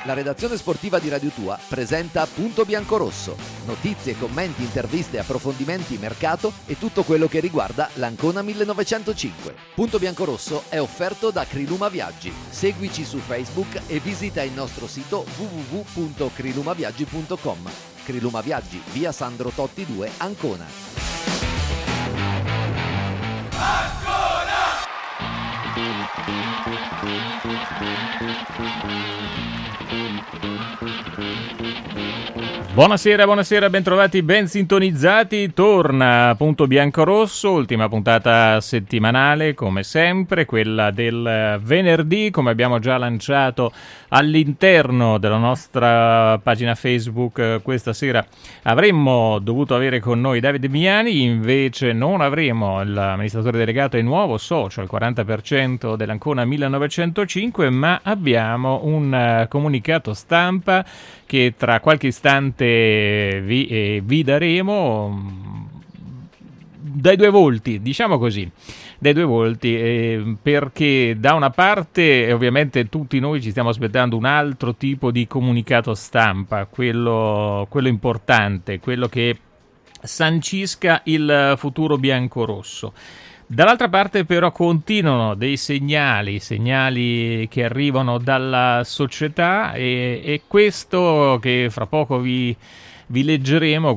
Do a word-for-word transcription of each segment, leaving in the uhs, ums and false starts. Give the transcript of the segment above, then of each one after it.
La redazione sportiva di Radio Tua presenta Punto Biancorosso. Notizie, commenti, interviste, approfondimenti, mercato e tutto quello che riguarda l'Ancona millenovecentocinque. Punto Biancorosso è offerto da Criluma Viaggi. Seguici su Facebook e visita il nostro sito w w w punto crilumaviaggi punto com. Criluma Viaggi, via Sandro Totti due, Ancona. Ancona! Buonasera, buonasera, bentrovati, ben sintonizzati. Torna Punto Biancorosso, ultima puntata settimanale come sempre, quella del venerdì, come abbiamo già lanciato all'interno della nostra pagina Facebook. Questa sera avremmo dovuto avere con noi Davide Miani, invece non avremo. L'amministratore delegato è nuovo socio al quaranta per cento dell'Ancona millenovecentocinque, ma abbiamo un comunicato stampa che tra qualche istante vi, eh, vi daremo dai due volti, diciamo così, dai due volti, eh, perché da una parte ovviamente tutti noi ci stiamo aspettando un altro tipo di comunicato stampa, quello, quello importante, quello che sancisca il futuro biancorosso. Dall'altra parte però continuano dei segnali, segnali che arrivano dalla società e, e questo che fra poco vi, vi leggeremo,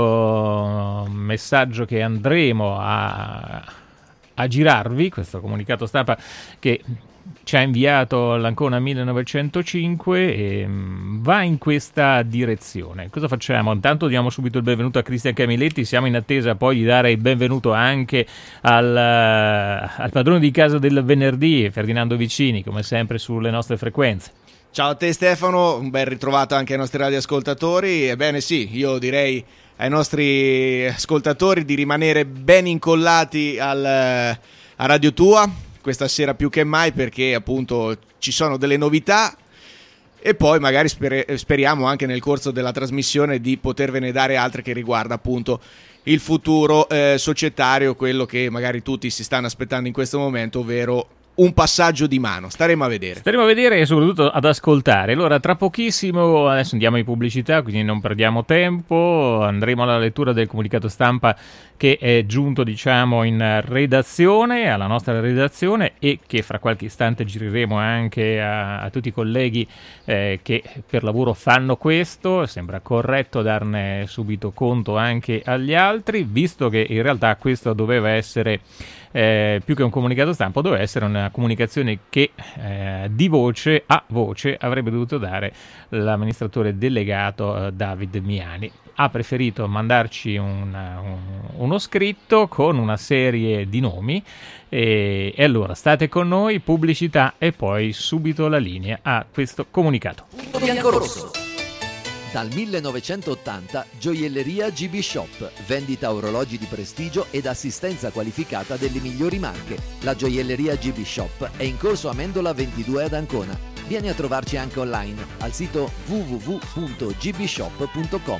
questo messaggio che andremo a, a girarvi, questo comunicato stampa che ci ha inviato l'Ancona millenovecentocinque e va in questa direzione. Cosa facciamo? Intanto diamo subito il benvenuto a Cristian Camiletti, siamo in attesa poi di dare il benvenuto anche al, al padrone di casa del venerdì, Ferdinando Vicini, come sempre sulle nostre frequenze. Ciao a te Stefano, un bel ritrovato anche ai nostri radioascoltatori. Ebbene sì, io direi ai nostri ascoltatori di rimanere ben incollati al, a Radio Tua questa sera più che mai, perché appunto ci sono delle novità e poi magari sper- speriamo anche nel corso della trasmissione di potervene dare altre che riguarda appunto il futuro eh, societario, quello che magari tutti si stanno aspettando in questo momento, ovvero un passaggio di mano. Staremo a vedere. Staremo a vedere e soprattutto ad ascoltare. Allora, tra pochissimo, adesso andiamo in pubblicità, quindi non perdiamo tempo, andremo alla lettura del comunicato stampa che è giunto, diciamo, in redazione, alla nostra redazione, e che fra qualche istante gireremo anche a, a tutti i colleghi eh, che per lavoro fanno questo. Sembra corretto darne subito conto anche agli altri, visto che in realtà questo doveva essere Eh, più che un comunicato stampa, doveva essere una comunicazione che eh, di voce a voce avrebbe dovuto dare l'amministratore delegato eh, Davide Miani. Ha preferito mandarci un, un, uno scritto con una serie di nomi e, e allora state con noi, pubblicità e poi subito la linea a questo comunicato. Biancorosso. Dal millenovecentottanta Gioielleria G B Shop, vendita orologi di prestigio ed assistenza qualificata delle migliori marche. La Gioielleria G B Shop è in corso Amendola ventidue ad Ancona. Vieni a trovarci anche online al sito w w w punto g b shop punto com.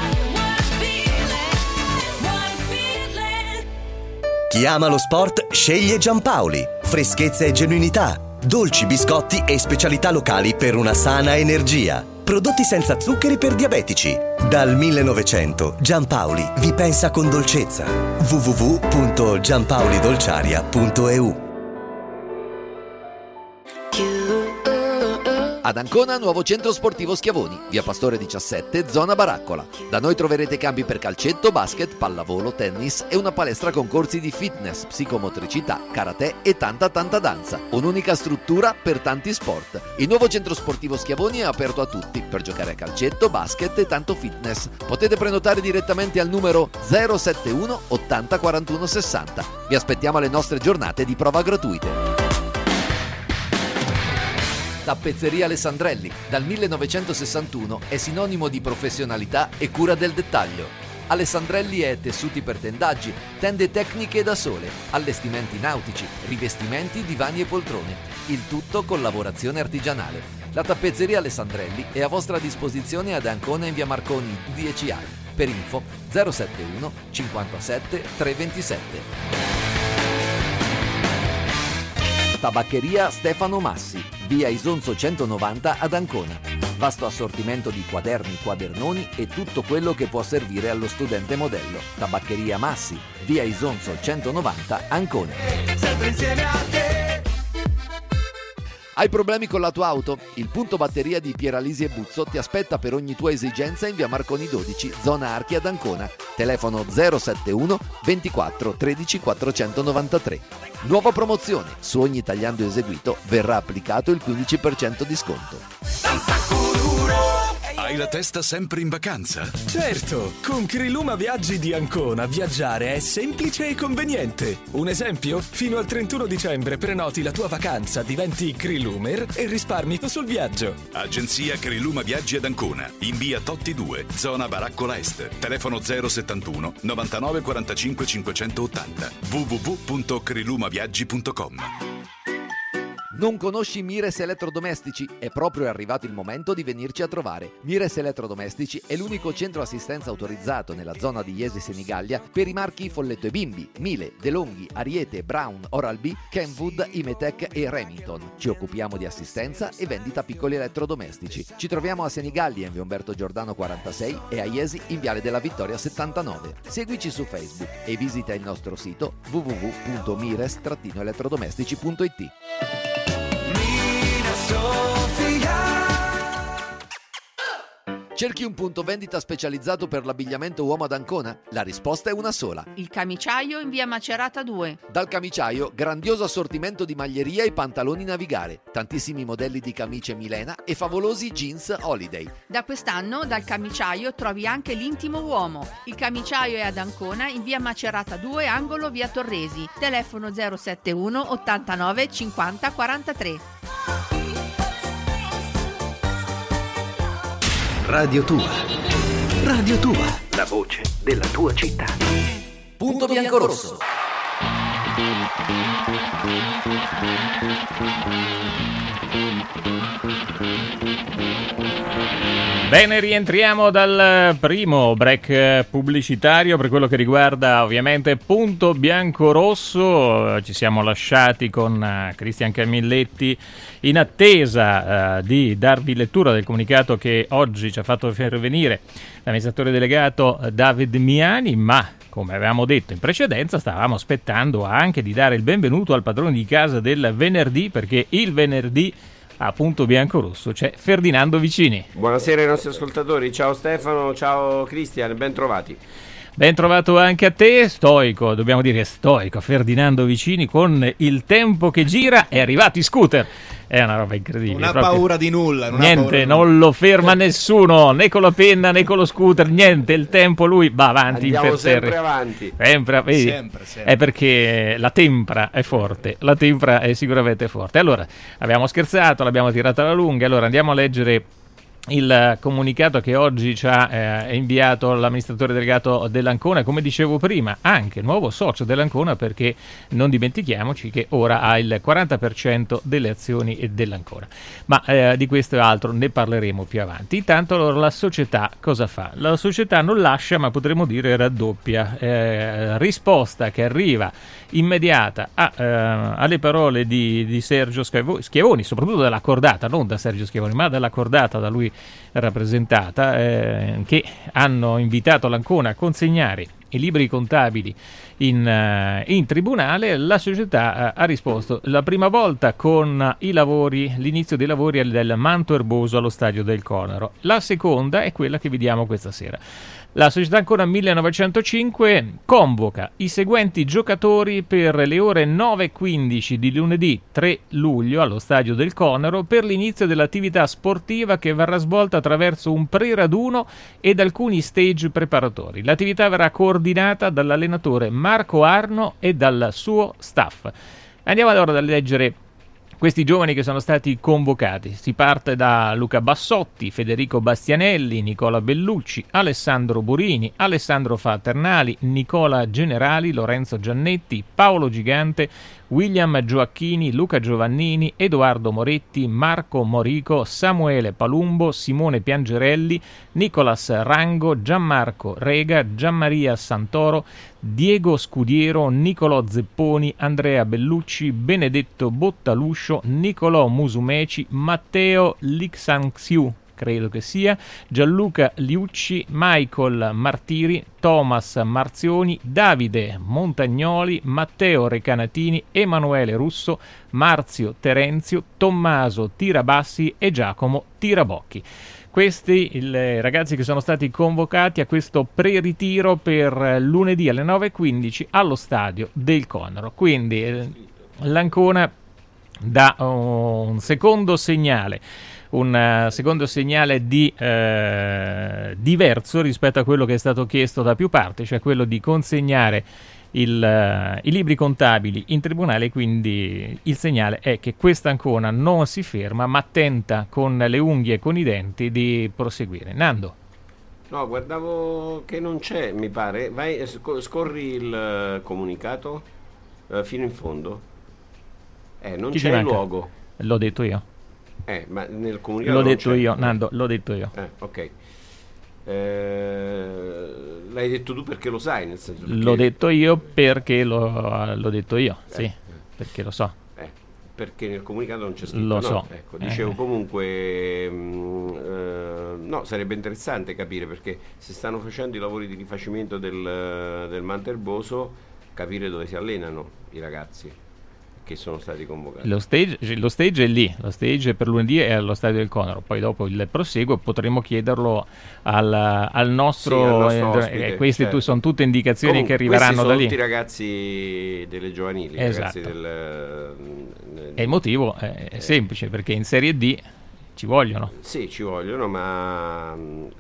Chi ama lo sport sceglie Giampaoli. Freschezza e genuinità, dolci, biscotti e specialità locali per una sana energia. Prodotti senza zuccheri per diabetici. Dal millenovecento Giampaoli vi pensa con dolcezza. w w w punto giampaolidolciaria punto e u. Ad Ancona, nuovo centro sportivo Schiavoni, via Pastore diciassette, zona Baraccola. Da noi troverete campi per calcetto, basket, pallavolo, tennis e una palestra con corsi di fitness, psicomotricità, karate e tanta tanta danza. Un'unica struttura per tanti sport. Il nuovo centro sportivo Schiavoni è aperto a tutti per giocare a calcetto, basket e tanto fitness. Potete prenotare direttamente al numero zero sette uno ottanta quarantuno sessanta. Vi aspettiamo alle nostre giornate di prova gratuite. Tappezzeria Alessandrelli, dal millenovecentosessantuno è sinonimo di professionalità e cura del dettaglio. Alessandrelli è tessuti per tendaggi, tende tecniche da sole, allestimenti nautici, rivestimenti, divani e poltrone. Il tutto con lavorazione artigianale. La tappezzeria Alessandrelli è a vostra disposizione ad Ancona in via Marconi dieci A. Per info zero sette uno cinquantasette trecentoventisette. Tabaccheria Stefano Massi, via Isonzo centonovanta ad Ancona. Vasto assortimento di quaderni, quadernoni e tutto quello che può servire allo studente modello. Tabaccheria Massi, via Isonzo centonovanta, Ancona. Sempre insieme a te. Hai problemi con la tua auto? Il punto batteria di Pieralisi e Buzzo ti aspetta per ogni tua esigenza in via Marconi dodici, zona Archi ad Ancona. Telefono zero sette uno ventiquattro tredici quattrocentonovantatré. Nuova promozione: su ogni tagliando eseguito verrà applicato il quindici per cento di sconto. Hai la testa sempre in vacanza? Certo, con Criluma Viaggi di Ancona viaggiare è semplice e conveniente. Un esempio? Fino al trentuno dicembre prenoti la tua vacanza, diventi Crilumer e risparmi sul viaggio. Agenzia Criluma Viaggi ad Ancona, in via Totti due, zona Baraccola Est. Telefono zero settantuno novantanove quarantacinque cinquecentottanta. w w w punto crilumaviaggi punto com. Non conosci Mires Elettrodomestici? È proprio arrivato il momento di venirci a trovare. Mires Elettrodomestici è l'unico centro assistenza autorizzato nella zona di Jesi Senigallia per i marchi Folletto e Bimbi, Miele, DeLonghi, Ariete, Brown, Oral-B, Kenwood, Imetec e Remington. Ci occupiamo di assistenza e vendita piccoli elettrodomestici. Ci troviamo a Senigallia in via Umberto Giordano quarantasei e a Jesi in viale della Vittoria settantanove. Seguici su Facebook e visita il nostro sito w w w punto mires elettrodomestici punto i t. Cerchi un punto vendita specializzato per l'abbigliamento uomo ad Ancona? La risposta è una sola. Il Camiciaio in via Macerata due. Dal Camiciaio, grandioso assortimento di maglieria e pantaloni navigare, tantissimi modelli di camicie Milena e favolosi jeans Holiday. Da quest'anno dal Camiciaio trovi anche l'intimo uomo. Il Camiciaio è ad Ancona in via Macerata due, angolo via Torresi. Telefono zero sette uno ottantanove cinquanta quarantatré. Radio Tua. Radio Tua. La voce della tua città. Punto bianco-rosso. Bene, rientriamo dal primo break pubblicitario per quello che riguarda ovviamente Punto Bianco-Rosso. Ci siamo lasciati con Cristian Camilletti in attesa uh, di darvi lettura del comunicato che oggi ci ha fatto pervenire l'amministratore delegato David Miani, ma come avevamo detto in precedenza stavamo aspettando anche di dare il benvenuto al padrone di casa del venerdì, perché il venerdì a Punto Bianco-Rosso c'è Ferdinando Vicini. Buonasera ai nostri ascoltatori, ciao Stefano, ciao Cristian, ben trovati. Ben trovato anche a te, stoico, dobbiamo dire stoico, Ferdinando Vicini, con il tempo che gira è arrivato in scooter. È una roba incredibile. Non ha proprio paura di nulla. Non niente, non lo ferma nessuno, né con la penna né con lo scooter, niente, il tempo lui va avanti. Andiamo sempre avanti. Sempre, vedi? Sempre, sempre. È perché la tempra è forte, la tempra è sicuramente forte. Allora, abbiamo scherzato, l'abbiamo tirata alla lunga, allora andiamo a leggere il comunicato che oggi ci ha eh, inviato l'amministratore delegato dell'Ancona, come dicevo prima, anche nuovo socio dell'Ancona, perché non dimentichiamoci che ora ha il quaranta per cento delle azioni dell'Ancona. Ma eh, di questo e altro ne parleremo più avanti. Intanto allora la società cosa fa? La società non lascia, ma potremmo dire raddoppia. Eh, risposta che arriva immediata a, eh, alle parole di, di Sergio Schiavoni, soprattutto dalla cordata, non da Sergio Schiavoni, ma dalla cordata da lui rappresentata, eh, che hanno invitato l'Ancona a consegnare i libri contabili in, uh, in tribunale. La società uh, ha risposto la prima volta con i lavori, l'inizio dei lavori del manto erboso allo stadio del Conaro. La seconda è quella che vediamo questa sera. La società Ancona millenovecentocinque convoca i seguenti giocatori per le ore nove e quindici di lunedì tre luglio allo stadio del Conaro per l'inizio dell'attività sportiva che verrà svolta attraverso un pre-raduno ed alcuni stage preparatori. L'attività verrà coordinata dall'allenatore Marco Arno e dal suo staff. Andiamo allora a leggere questi giovani che sono stati convocati. Si parte da Luca Bassotti, Federico Bastianelli, Nicola Bellucci, Alessandro Burini, Alessandro Faternali, Nicola Generali, Lorenzo Giannetti, Paolo Gigante, William Gioacchini, Luca Giovannini, Edoardo Moretti, Marco Morico, Samuele Palumbo, Simone Piangerelli, Nicolas Rango, Gianmarco Rega, Gianmaria Santoro, Diego Scudiero, Nicolò Zepponi, Andrea Bellucci, Benedetto Bottaluscio, Nicolò Musumeci, Matteo Lixanxiu credo che sia, Gianluca Liucci, Michael Martiri, Thomas Marzioni, Davide Montagnoli, Matteo Recanatini, Emanuele Russo, Marzio Terenzio, Tommaso Tirabassi e Giacomo Tirabocchi. Questi i ragazzi che sono stati convocati a questo pre-ritiro per lunedì alle nove e quindici allo stadio del Conero. Quindi eh, l'Ancona dà un secondo segnale, un uh, secondo segnale di uh, diverso rispetto a quello che è stato chiesto da più parti, cioè quello di consegnare il, uh, i libri contabili in tribunale. Quindi il segnale è che questa Ancona non si ferma, ma tenta con le unghie e con i denti di proseguire. Nando? No, guardavo che non c'è, mi pare. Vai, scorri il uh, comunicato uh, fino in fondo. Eh, non Chi c'è il luogo. L'ho detto io. Eh, ma nel comunicato L'ho non detto c'è. io, Nando, l'ho detto io. Eh, ok. Eh, l'hai detto tu perché lo sai, nel senso perché... L'ho detto io perché lo, l'ho detto io, eh, sì, perché lo so. Eh, perché nel comunicato non c'è scritto. Lo no? so. Ecco, dicevo eh. comunque, mh, eh, no, sarebbe interessante capire, perché se stanno facendo i lavori di rifacimento del, del Manterboso, capire dove si allenano i ragazzi che sono stati convocati. Lo stage, lo stage è lì, lo stage per lunedì è allo stadio del Conero, poi dopo il proseguo potremo chiederlo al, al nostro, sì, al nostro eh, ospite, queste certo. tu, sono tutte indicazioni Comunque, che arriveranno da lì. Questi sono tutti ragazzi delle giovanili, esatto. ragazzi del, del, e il motivo è, è semplice, perché in Serie D ci vogliono. Sì, ci vogliono, ma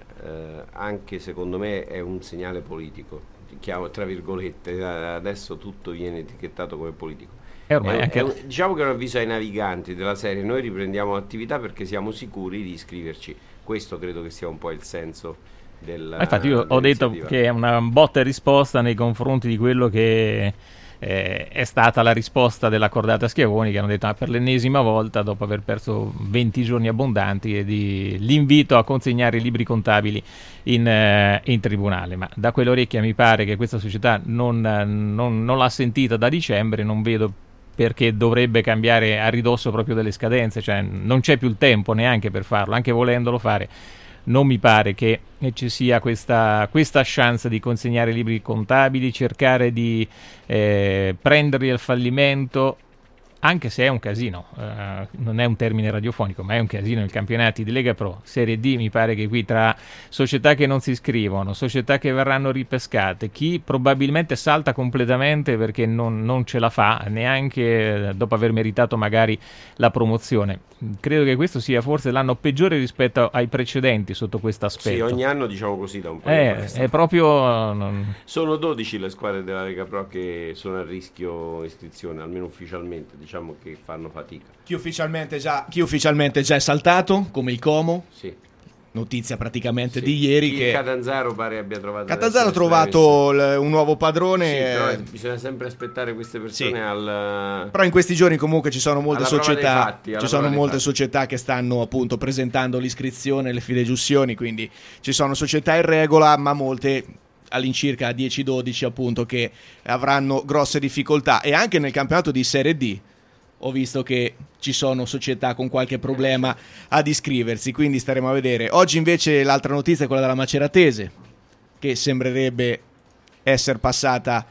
eh, anche secondo me è un segnale politico, chiamo tra virgolette, adesso tutto viene etichettato come politico. È ormai è, anche... è un, diciamo che è un avviso ai naviganti della serie: noi riprendiamo l'attività perché siamo sicuri di iscriverci. Questo credo che sia un po' il senso del. Infatti io ho detto che è una botta e risposta nei confronti di quello che eh, è stata la risposta della cordata Schiavoni, che hanno detto ah, per l'ennesima volta, dopo aver perso venti giorni abbondanti, e di l'invito a consegnare i libri contabili in, eh, in tribunale. Ma da quell'orecchia mi pare che questa società non, non, non l'ha sentita da dicembre. Non vedo perché dovrebbe cambiare a ridosso proprio delle scadenze, cioè non c'è più il tempo neanche per farlo, anche volendolo fare. Non mi pare che ci sia questa, questa chance di consegnare libri contabili, cercare di eh, prenderli al fallimento, anche se è un casino, eh, non è un termine radiofonico, ma è un casino. I campionati di Lega Pro, Serie D, mi pare che qui tra società che non si iscrivono, società che verranno ripescate, chi probabilmente salta completamente perché non, non ce la fa, neanche dopo aver meritato magari la promozione. Credo che questo sia forse l'anno peggiore rispetto ai precedenti sotto questo aspetto. Sì, ogni anno diciamo così da un po'. Eh, è proprio... Non... Sono dodici le squadre della Lega Pro che sono a rischio iscrizione, almeno ufficialmente, diciamo che fanno fatica. Chi ufficialmente già, chi ufficialmente già è saltato, come il Como. Sì. Notizia praticamente sì. di ieri il che Catanzaro pare abbia trovato Catanzaro ha trovato l- un nuovo padrone, sì, però eh... bisogna sempre aspettare queste persone sì. al però in questi giorni comunque ci sono molte alla società fatti, ci sono molte fatti. società che stanno appunto presentando l'iscrizione, le fideiussioni, quindi ci sono società in regola, ma molte all'incirca dieci dodici appunto che avranno grosse difficoltà. E anche nel campionato di Serie D ho visto che ci sono società con qualche problema ad iscriversi, quindi staremo a vedere. Oggi invece l'altra notizia è quella della Maceratese, che sembrerebbe essere passata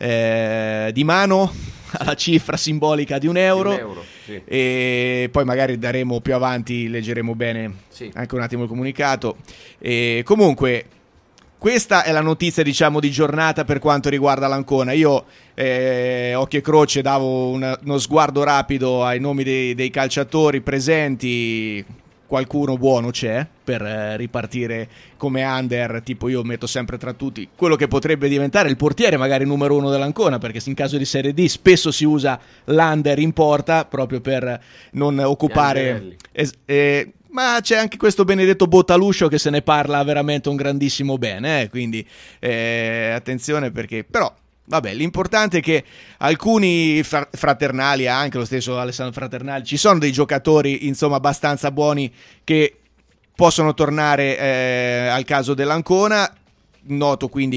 eh, di mano alla cifra simbolica di un euro, un euro sì. E poi magari daremo più avanti, leggeremo bene sì. anche un attimo il comunicato. E comunque questa è la notizia, diciamo, di giornata per quanto riguarda l'Ancona. Io, eh, occhio e croce, davo una, uno sguardo rapido ai nomi dei, dei calciatori presenti. Qualcuno buono c'è per eh, ripartire come under, tipo io metto sempre tra tutti quello che potrebbe diventare il portiere magari numero uno dell'Ancona, perché in caso di Serie D spesso si usa l'under in porta proprio per non occupare... Es- eh, ma c'è anche questo benedetto Bottaluscio che se ne parla veramente un grandissimo bene, eh? Quindi eh, attenzione, perché però vabbè, l'importante è che alcuni fra- fraternali, anche lo stesso Alessandro Fraternali, ci sono dei giocatori insomma abbastanza buoni che possono tornare eh, al caso dell'Ancona. Noto quindi che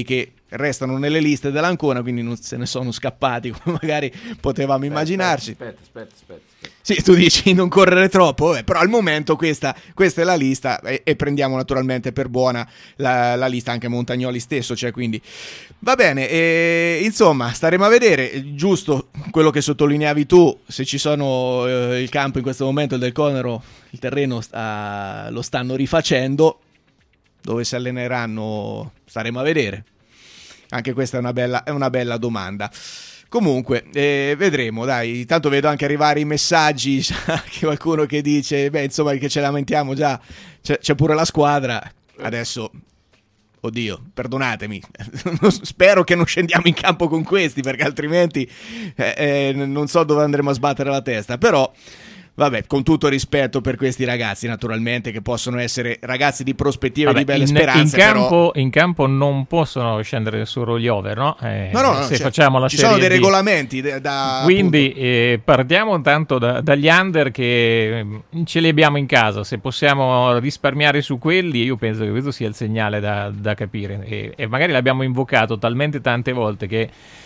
restano nelle liste dell'Ancona, quindi non se ne sono scappati come magari potevamo aspetta, immaginarci. Aspetta, aspetta, aspetta, aspetta. Sì, tu dici non correre troppo, eh, però al momento questa, questa è la lista e, e prendiamo naturalmente per buona la, la lista anche Montagnoli stesso, cioè quindi va bene, e, insomma staremo a vedere, giusto quello che sottolineavi tu, se ci sono eh, il campo in questo momento del Conero, il terreno sta, lo stanno rifacendo, dove si alleneranno staremo a vedere, anche questa è una bella, è una bella domanda. Comunque, eh, vedremo, dai, tanto vedo anche arrivare i messaggi, che qualcuno che dice, beh, insomma, che ce lamentiamo già, c'è, c'è pure la squadra, adesso, oddio, perdonatemi, spero che non scendiamo in campo con questi, perché altrimenti eh, eh, non so dove andremo a sbattere la testa, però... Vabbè, con tutto rispetto per questi ragazzi, naturalmente, che possono essere ragazzi di prospettive e di belle in, speranze. In campo, però... in campo non possono scendere solo gli over, no? Eh, no, no, no se cioè, facciamo la ci serie sono dei D. regolamenti da, quindi eh, partiamo intanto da, dagli under che ce li abbiamo in casa. Se possiamo risparmiare su quelli, io penso che questo sia il segnale da, da capire. E, e magari l'abbiamo invocato talmente tante volte che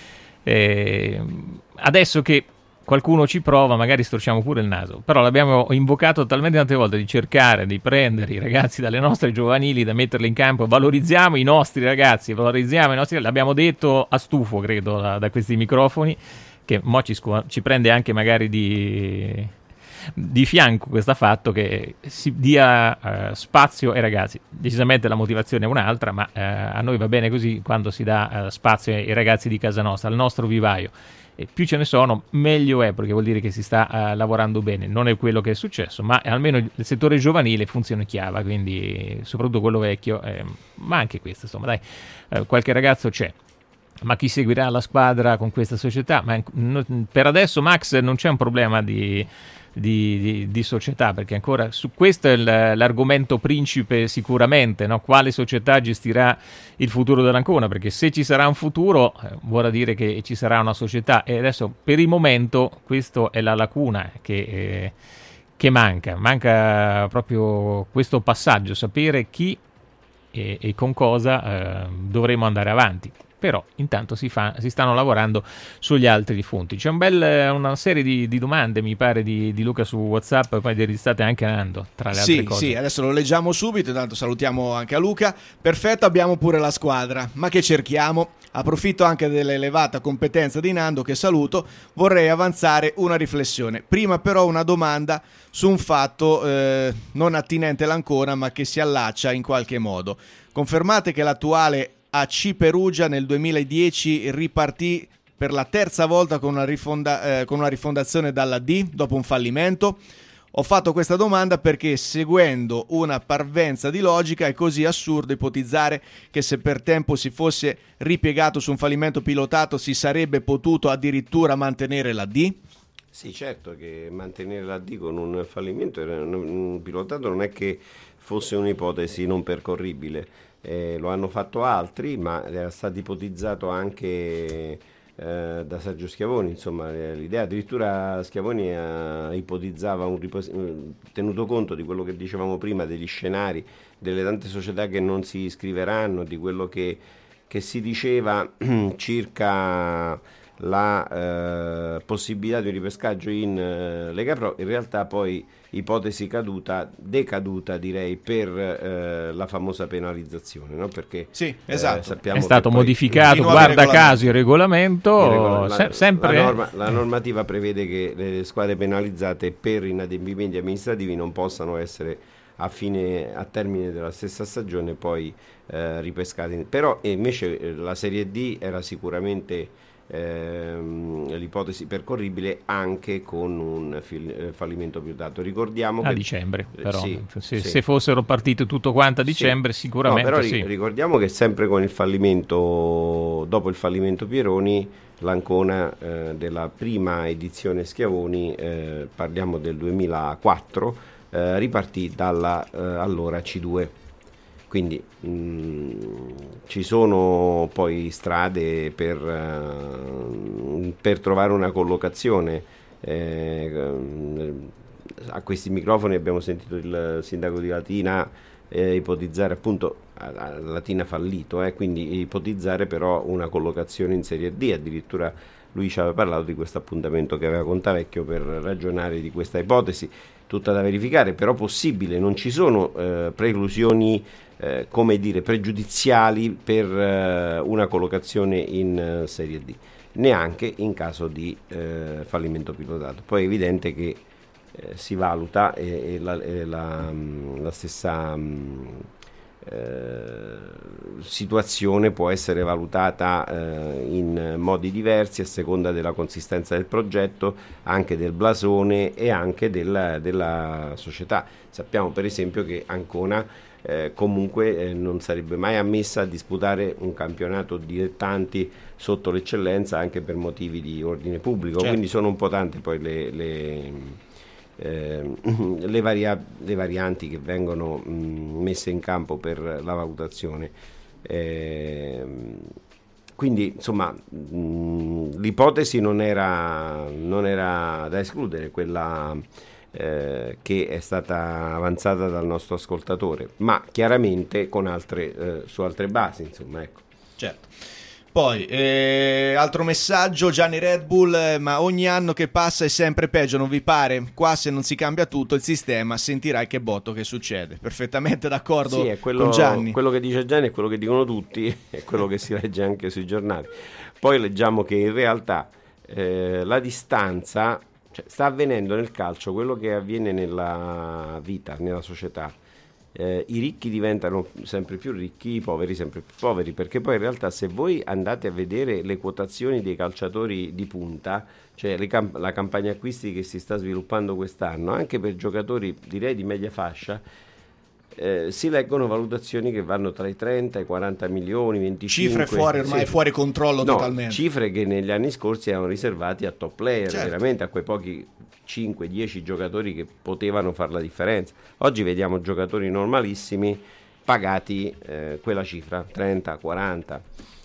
eh, adesso che qualcuno ci prova, magari storciamo pure il naso, però l'abbiamo invocato talmente tante volte di cercare di prendere i ragazzi dalle nostre giovanili, da metterli in campo, valorizziamo i nostri ragazzi, valorizziamo i nostri, l'abbiamo detto a stufo, credo, da, da questi microfoni, che mo ci, scu- ci prende anche magari di, di fianco questo fatto che si dia uh, spazio ai ragazzi. Decisamente la motivazione è un'altra, ma uh, a noi va bene così quando si dà uh, spazio ai ragazzi di casa nostra, al nostro vivaio. E più ce ne sono, meglio è, perché vuol dire che si sta uh, lavorando bene. Non è quello che è successo, ma almeno il settore giovanile funziona chiava, quindi soprattutto quello vecchio, eh, ma anche questo, insomma, dai, uh, qualche ragazzo c'è. Ma chi seguirà la squadra con questa società? Ma no, per adesso, Max, non c'è un problema di, di, di, di società, perché ancora su questo è l'argomento principe sicuramente, no? Quale società gestirà il futuro dell'Ancona? Perché se ci sarà un futuro eh, vuol dire che ci sarà una società, e adesso per il momento questa è la lacuna che, eh, che manca. Manca proprio questo passaggio, sapere chi e, e con cosa eh, dovremo andare avanti. Però intanto si, fa, si stanno lavorando sugli altri fonti. C'è un bel, una serie di, di domande, mi pare, di, di Luca su WhatsApp, poi le state anche andando, tra le sì, altre cose. Sì, adesso lo leggiamo subito, intanto salutiamo anche a Luca. Perfetto, abbiamo pure la squadra, ma che cerchiamo? Approfitto anche dell'elevata competenza di Nando, che saluto, vorrei avanzare una riflessione. Prima però una domanda su un fatto eh, non attinente all'Ancona, ma che si allaccia in qualche modo. Confermate che l'attuale A C Perugia nel duemiladieci ripartì per la terza volta con una, rifonda- eh, con una rifondazione dalla D dopo un fallimento? Ho fatto questa domanda perché, seguendo una parvenza di logica, è così assurdo ipotizzare che se per tempo si fosse ripiegato su un fallimento pilotato si sarebbe potuto addirittura mantenere la D? Sì, certo che mantenere la D con un fallimento, un pilotato, non è che fosse un'ipotesi non percorribile. Eh, lo hanno fatto altri, ma era stato ipotizzato anche eh, da Sergio Schiavoni, insomma l'idea, addirittura Schiavoni eh, ipotizzava, un ripos- tenuto conto di quello che dicevamo prima, degli scenari, delle tante società che non si iscriveranno, di quello che, che si diceva circa la eh, possibilità di un ripescaggio in eh, Lega Pro, in realtà poi ipotesi caduta, decaduta direi, per eh, la famosa penalizzazione, no? Perché sì, esatto. eh, sappiamo è stato che modificato, guarda caso il regolamento, il regola- se- la, sempre la, norma, la normativa prevede che le squadre penalizzate per inadempimenti amministrativi non possano essere a fine a termine della stessa stagione poi eh, ripescate, però invece eh, la Serie D era sicuramente Ehm, l'ipotesi percorribile anche con un fil- eh, fallimento pilotato. Ricordiamo a che, dicembre, però sì, se, sì. se fossero partite tutto quanto a dicembre sì. sicuramente no, però sì. Ricordiamo che sempre con il fallimento, dopo il fallimento Pieroni, l'Ancona eh, della prima edizione Schiavoni, eh, parliamo del duemilaquattro, eh, ripartì dalla eh, allora C due. Quindi mh, ci sono poi strade per, uh, per trovare una collocazione. Eh, a questi microfoni abbiamo sentito il sindaco di Latina eh, ipotizzare appunto, Latina fallito, eh, quindi ipotizzare però una collocazione in Serie D. Addirittura lui ci aveva parlato di questo appuntamento che aveva con Tavecchio per ragionare di questa ipotesi, tutta da verificare, però possibile. Non ci sono eh, preclusioni, eh, come dire, pregiudiziali per eh, una collocazione in eh, Serie D, neanche in caso di eh, fallimento pilotato. Poi è evidente che eh, si valuta e, e, la, e la, mh, la stessa mh, eh, situazione può essere valutata eh, in modi diversi a seconda della consistenza del progetto, anche del blasone e anche della, della società. Sappiamo per esempio che Ancona eh, comunque eh, non sarebbe mai ammessa a disputare un campionato dilettanti sotto l'eccellenza, anche per motivi di ordine pubblico. Certo. Quindi sono un po' tante poi le, le Eh, le, varia- le varianti che vengono mh, messe in campo per la valutazione. Eh, quindi insomma mh, l'ipotesi non era, non era da escludere, quella eh, che è stata avanzata dal nostro ascoltatore, ma chiaramente con altre, eh, su altre basi, insomma, ecco. Certo. Poi, eh, altro messaggio, Gianni Red Bull, eh, ma ogni anno che passa è sempre peggio, non vi pare? Qua se non si cambia tutto il sistema sentirai che botto che succede. Perfettamente d'accordo sì, è quello, con Gianni. Quello che dice Gianni è quello che dicono tutti, è quello che si legge anche sui giornali. Poi leggiamo che in realtà eh, la distanza, cioè, sta avvenendo nel calcio quello che avviene nella vita, nella società. Eh, i ricchi diventano sempre più ricchi, i poveri sempre più poveri, perché poi in realtà se voi andate a vedere le quotazioni dei calciatori di punta, cioè le camp- la campagna acquisti che si sta sviluppando quest'anno, anche per giocatori direi di media fascia, eh, si leggono valutazioni che vanno tra i trenta e i quaranta milioni, venticinque, cifre fuori ormai sì. fuori controllo no, totalmente, cifre che negli anni scorsi erano riservati a top player, certo. Veramente a quei pochi cinque dieci giocatori che potevano fare la differenza. Oggi vediamo giocatori normalissimi pagati eh, quella cifra, trenta quaranta,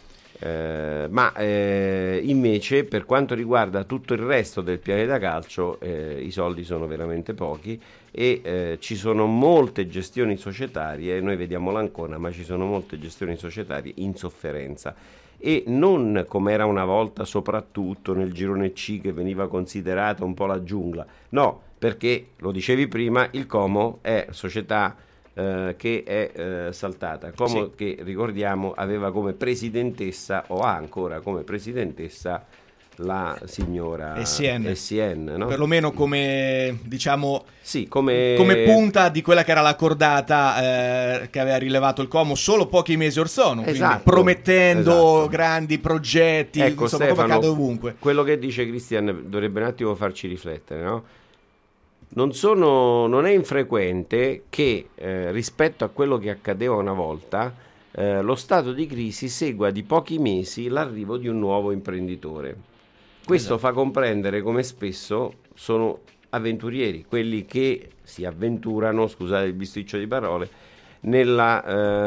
eh, ma eh, invece per quanto riguarda tutto il resto del pianeta calcio eh, i soldi sono veramente pochi e eh, ci sono molte gestioni societarie, noi vediamo l'Ancona, ma ci sono molte gestioni societarie in sofferenza. E non come era una volta, soprattutto nel girone C, che veniva considerata un po' la giungla, no, perché lo dicevi prima, il Como è società eh, che è eh, saltata. Como, sì. Che ricordiamo aveva come presidentessa, o ha ancora come presidentessa, la signora S N, S N, no? Perlomeno come, diciamo, sì, come... come punta di quella che era la cordata eh, che aveva rilevato il Como solo pochi mesi or sono, esatto, promettendo esatto. grandi progetti, ecco, insomma, Stefano, come accade ovunque. Quello che dice Cristian dovrebbe un attimo farci riflettere, no? Non, sono, non è infrequente che eh, rispetto a quello che accadeva una volta eh, lo stato di crisi segua di pochi mesi l'arrivo di un nuovo imprenditore. Questo esatto. fa comprendere come spesso sono avventurieri quelli che si avventurano, scusate il bisticcio di parole, nella,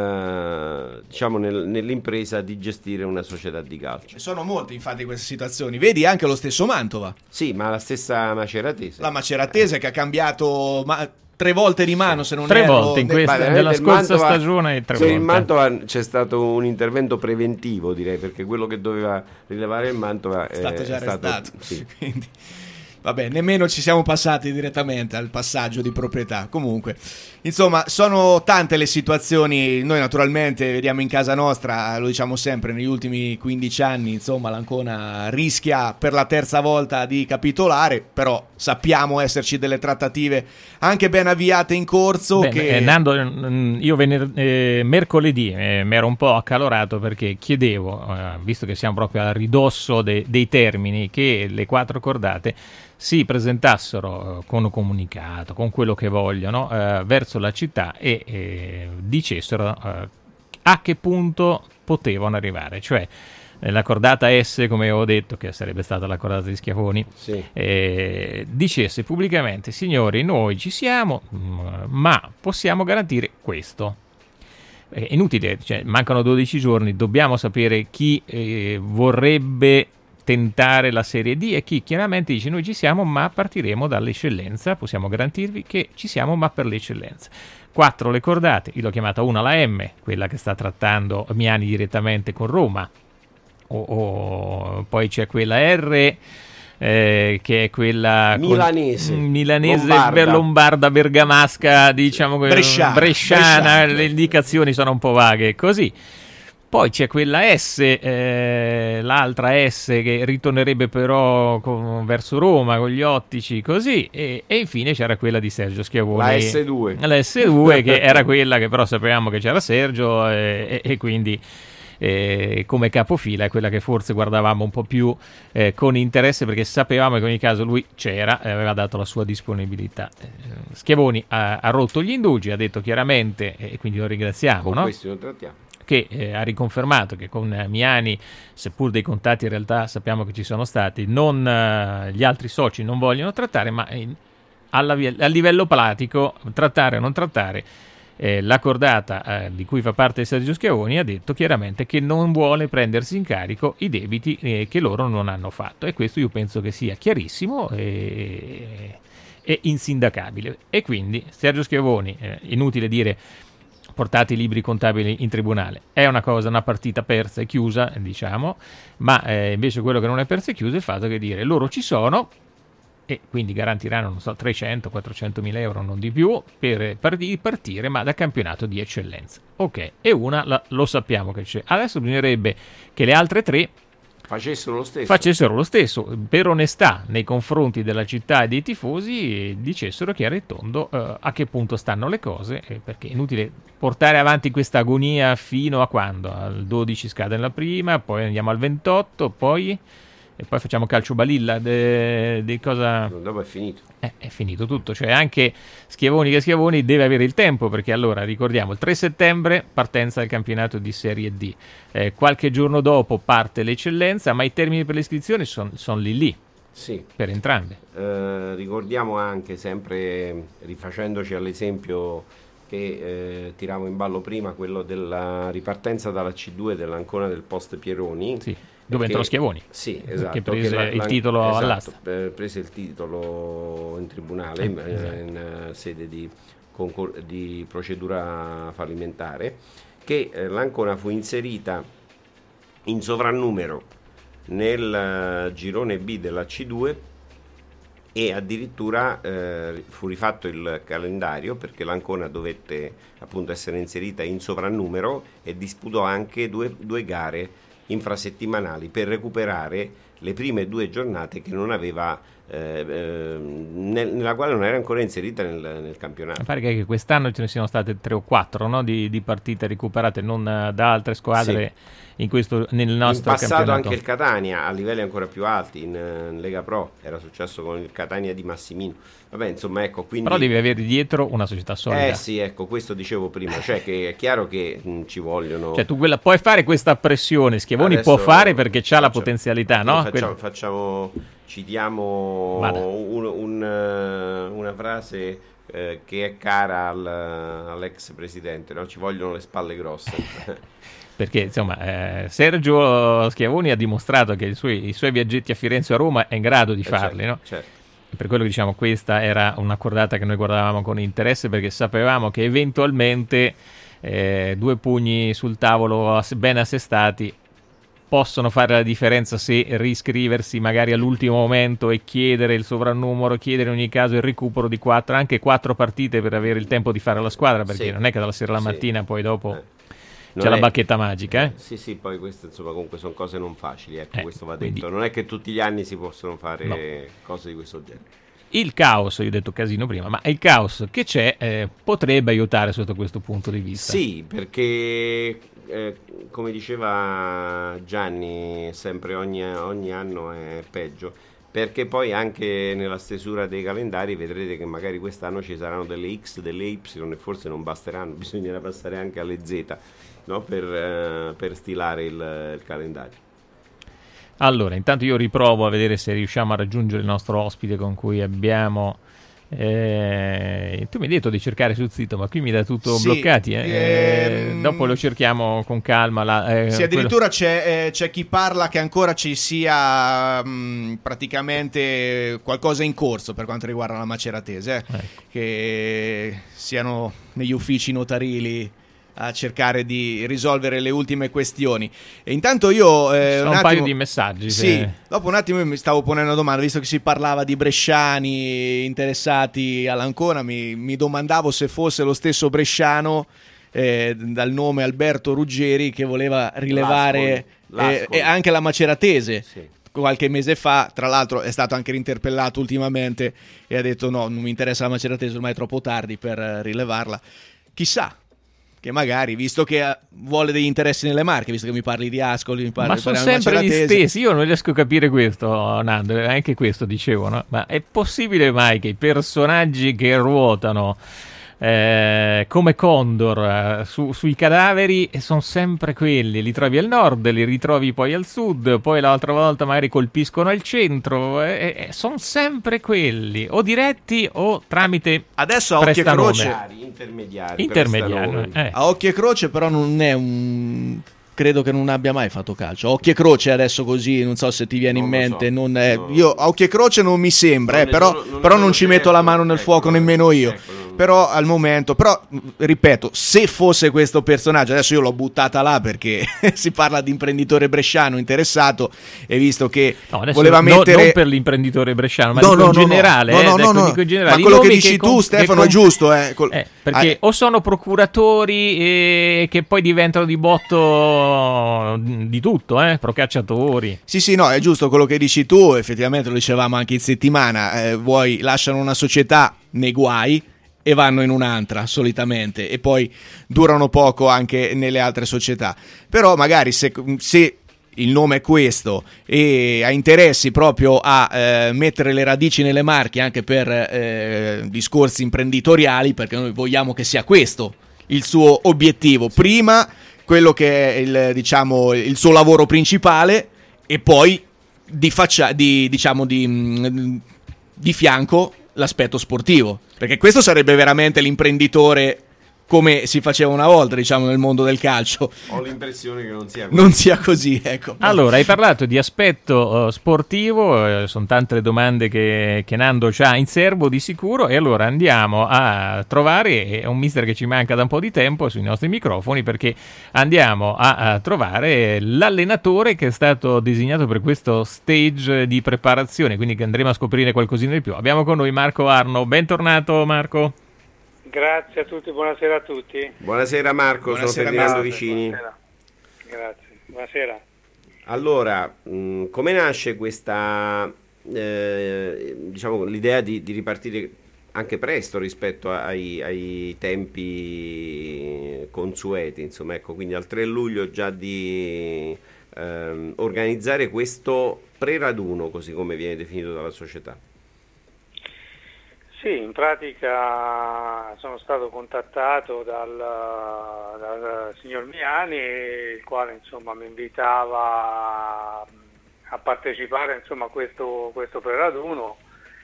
eh, diciamo nel, nell'impresa di gestire una società di calcio. Sono molte infatti queste situazioni, vedi anche lo stesso Mantova. Sì, ma la stessa Maceratese. La Maceratese eh. che ha cambiato... Ma... tre volte di mano, se non tre erro, volte in questa, nel... nella scorsa Mantova, stagione tre cioè volte. Il Mantova c'è stato un intervento preventivo, direi, perché quello che doveva rilevare il Mantova è stato è già stato, arrestato. Sì. Quindi, vabbè, nemmeno ci siamo passati direttamente al passaggio di proprietà. Comunque, insomma, sono tante le situazioni. Noi naturalmente vediamo in casa nostra, lo diciamo sempre, negli ultimi quindici anni, insomma, l'Ancona rischia per la terza volta di capitolare, però sappiamo esserci delle trattative anche ben avviate in corso. Beh, che... eh, Nando, io vener- eh, mercoledì eh, mi ero un po' accalorato perché chiedevo, eh, visto che siamo proprio a ridosso de- dei termini, che le quattro cordate si presentassero eh, con un comunicato, con quello che vogliono, eh, verso la città e eh, dicessero eh, a che punto potevano arrivare, cioè la cordata S, come ho detto, che sarebbe stata la cordata di Schiavoni, sì. eh, dicesse pubblicamente: signori, noi ci siamo, ma possiamo garantire questo. È inutile, cioè, mancano dodici giorni, dobbiamo sapere chi eh, vorrebbe tentare la Serie D, e chi chiaramente dice noi ci siamo ma partiremo dall'eccellenza, possiamo garantirvi che ci siamo ma per l'eccellenza. Quattro le cordate, io l'ho chiamata una la M, quella che sta trattando Miani direttamente con Roma, o, o, poi c'è quella R, Eh, che è quella milanese, con, milanese lombarda. lombarda bergamasca, diciamo Bresciana, bresciana, bresciana. Le indicazioni sono un po' vaghe così. Poi c'è quella S, eh, l'altra S che ritornerebbe però con, verso Roma con gli ottici così, e, e infine c'era quella di Sergio Schiavoni, la S due, la S due che era quella che però sapevamo che c'era Sergio, e, e, e quindi Eh, come capofila è quella che forse guardavamo un po' più eh, con interesse, perché sapevamo che in ogni caso lui c'era e aveva dato la sua disponibilità. eh, Schiavoni ha, ha rotto gli indugi, ha detto chiaramente, e quindi lo ringraziamo, con no? questi non trattiamo, che eh, ha riconfermato che con eh, Miani, seppur dei contatti in realtà sappiamo che ci sono stati, non, eh, gli altri soci non vogliono trattare, ma in, alla, a livello pratico trattare o non trattare. Eh, la cordata eh, di cui fa parte Sergio Schiavoni ha detto chiaramente che non vuole prendersi in carico i debiti eh, che loro non hanno fatto, e questo io penso che sia chiarissimo e, e insindacabile. E quindi Sergio Schiavoni, eh, inutile dire portate i libri contabili in tribunale, è una cosa, una partita persa e chiusa, diciamo, ma eh, invece quello che non è persa e chiusa è il fatto che dire loro ci sono e quindi garantiranno, non so, trecento quattrocento mila euro, non di più, per partire, partire ma da campionato di eccellenza. Ok, e una la, lo sappiamo che c'è. Adesso bisognerebbe che le altre tre facessero lo stesso. Facessero lo stesso, per onestà nei confronti della città e dei tifosi, e dicessero chiaro e tondo eh, a che punto stanno le cose, eh, perché è inutile portare avanti questa agonia fino a quando? Al dodici scade la prima, poi andiamo al ventotto, poi... e poi facciamo calcio balilla di cosa dopo è finito eh, è finito tutto, cioè anche Schiavoni che Schiavoni deve avere il tempo, perché allora ricordiamo il tre settembre partenza del campionato di Serie D, eh, qualche giorno dopo parte l'eccellenza, ma i termini per le iscrizioni sono son lì lì sì. per entrambe. Eh, ricordiamo anche, sempre rifacendoci all'esempio che eh, tiravamo in ballo prima, quello della ripartenza dalla C due dell'Ancona del post Pieroni, sì, dove entrò Schiavoni, sì, esatto, che prese che la, il la, titolo esatto, all'asta, eh, prese il titolo in tribunale, in, esatto. in uh, sede di, concor- di procedura fallimentare, che eh, l'Ancona fu inserita in sovrannumero nel uh, girone B della C due, e addirittura eh, fu rifatto il calendario, perché l'Ancona dovette appunto essere inserita in sovrannumero, e disputò anche due, due gare infrasettimanali per recuperare le prime due giornate che non aveva eh, eh, nel, nella quale non era ancora inserita nel, nel campionato. Mi pare che quest'anno ce ne siano state tre o quattro, no? di, di partite recuperate non uh, da altre squadre, sì. in questo, nel nostro in passato campionato. Anche il Catania a livelli ancora più alti in, in Lega Pro, era successo con il Catania di Massimino. Vabbè, insomma, ecco, quindi... Però devi avere dietro una società solida. Eh sì, ecco, questo dicevo prima, cioè che è chiaro che mh, ci vogliono... Cioè tu quella, puoi fare questa pressione, Schiavoni Adesso può fare perché c'ha la facciamo, potenzialità, no? Facciamo, Quella... facciamo citiamo un, un, una frase eh, che è cara al, all'ex presidente, no? Ci vogliono le spalle grosse. Perché insomma eh, Sergio Schiavoni ha dimostrato che i suoi, i suoi viaggetti a Firenze o a Roma è in grado di eh farli, certo, no? Certo. Per quello che diciamo questa era una cordata che noi guardavamo con interesse, perché sapevamo che eventualmente eh, due pugni sul tavolo ben assestati possono fare la differenza, se riscriversi magari all'ultimo momento e chiedere il sovrannumero, chiedere in ogni caso il recupero di quattro, anche quattro partite per avere il tempo di fare la squadra, perché sì. non è che dalla sera alla sì. mattina poi dopo... Eh. C'è non la è... bacchetta magica, eh? Sì, sì, poi queste insomma comunque sono cose non facili, ecco, eh, questo va quindi... detto. Non è che tutti gli anni si possono fare no. cose di questo genere. Il caos, io ho detto casino prima, ma il caos che c'è eh, potrebbe aiutare sotto questo punto di vista. Sì, perché eh, come diceva Gianni, sempre ogni, ogni anno è peggio, perché poi anche nella stesura dei calendari vedrete che magari quest'anno ci saranno delle X, delle Y e forse non basteranno, bisognerà passare anche alle Z, no? per, eh, per stilare il, il calendario. Allora, intanto io riprovo a vedere se riusciamo a raggiungere il nostro ospite con cui abbiamo Eh, tu mi hai detto di cercare sul sito, ma qui mi dà tutto sì, bloccati. Eh. Ehm, Dopo lo cerchiamo con calma. La, eh, sì, addirittura quello... c'è, eh, c'è chi parla che ancora ci sia mh, praticamente qualcosa in corso per quanto riguarda la Maceratese, eh, ecco. Che siano negli uffici notarili a cercare di risolvere le ultime questioni. E intanto io eh, un, un attimo, paio di messaggi. Sì, se... dopo un attimo io mi stavo ponendo una domanda, visto che si parlava di bresciani interessati all'Ancona, mi, mi domandavo se fosse lo stesso bresciano eh, dal nome Alberto Ruggeri che voleva rilevare L'Ascoli. L'Ascoli. Eh, e anche la Maceratese. Sì. Qualche mese fa, tra l'altro è stato anche rinterpellato ultimamente e ha detto no, non mi interessa la Maceratese, ormai è troppo tardi per rilevarla. Chissà che magari, visto che vuole degli interessi nelle Marche, visto che mi parli di Ascoli, mi parli, ma sono parli sempre gli stessi, io non riesco a capire questo, Nando, anche questo dicevo, no? Ma è possibile mai che i personaggi che ruotano eh, come Condor eh, su, sui cadaveri sono sempre quelli, li trovi al nord, li ritrovi poi al sud, poi l'altra volta magari colpiscono al centro, eh, eh, sono sempre quelli, o diretti o tramite adesso a occhio e croce intermediari, intermediari eh. A occhio e croce però non è un... credo che non abbia mai fatto calcio. Occhio e croce adesso così, non so se ti viene non in mente, so. non è... no. Io a occhio e croce non mi sembra, non eh, però, non, non, però non ci metto la mano nel ecco, fuoco nemmeno io. Ecco, però al momento, però ripeto, se fosse questo personaggio, adesso io l'ho buttata là perché si parla di imprenditore bresciano interessato e visto che no, voleva no, mettere non per l'imprenditore bresciano, ma no, dico no, in generale, no, eh, no, no, no. Dico in generale. Ma quello che dici che tu com- Stefano com- è giusto eh, col- eh, perché eh. o sono procuratori e che poi diventano di botto di tutto, eh, procacciatori. Sì, sì, no, è giusto quello che dici tu, effettivamente lo dicevamo anche in settimana, eh, vuoi lasciano una società nei guai e vanno in un'altra solitamente e poi durano poco anche nelle altre società. Però magari se, se il nome è questo e ha interessi proprio a eh, mettere le radici nelle Marche anche per eh, discorsi imprenditoriali, perché noi vogliamo che sia questo il suo obiettivo, prima quello che è il, diciamo, il suo lavoro principale e poi di, faccia, di, diciamo, di, di fianco l'aspetto sportivo, perché questo sarebbe veramente l'imprenditore come si faceva una volta, diciamo, nel mondo del calcio. Ho l'impressione che non sia così. Non sia così, ecco. Allora, hai parlato di aspetto uh, sportivo, uh, sono tante le domande che, che Nando c'ha in serbo di sicuro, e allora andiamo a trovare, è un mister che ci manca da un po' di tempo sui nostri microfoni, perché andiamo a, a trovare l'allenatore che è stato designato per questo stage di preparazione, quindi che andremo a scoprire qualcosina di più. Abbiamo con noi Marco Arno, bentornato Marco. Grazie a tutti, buonasera a tutti. Buonasera Marco, buonasera, sono Ferdinando Vicini. Buonasera. Grazie, buonasera. Allora, mh, come nasce questa, eh, diciamo, l'idea di, di ripartire anche presto rispetto ai, ai tempi consueti, insomma, ecco, quindi al tre luglio già di ehm, organizzare questo pre-raduno, così come viene definito dalla società? Sì, in pratica sono stato contattato dal, dal signor Miani, il quale insomma mi invitava a partecipare insomma a questo, questo preraduno,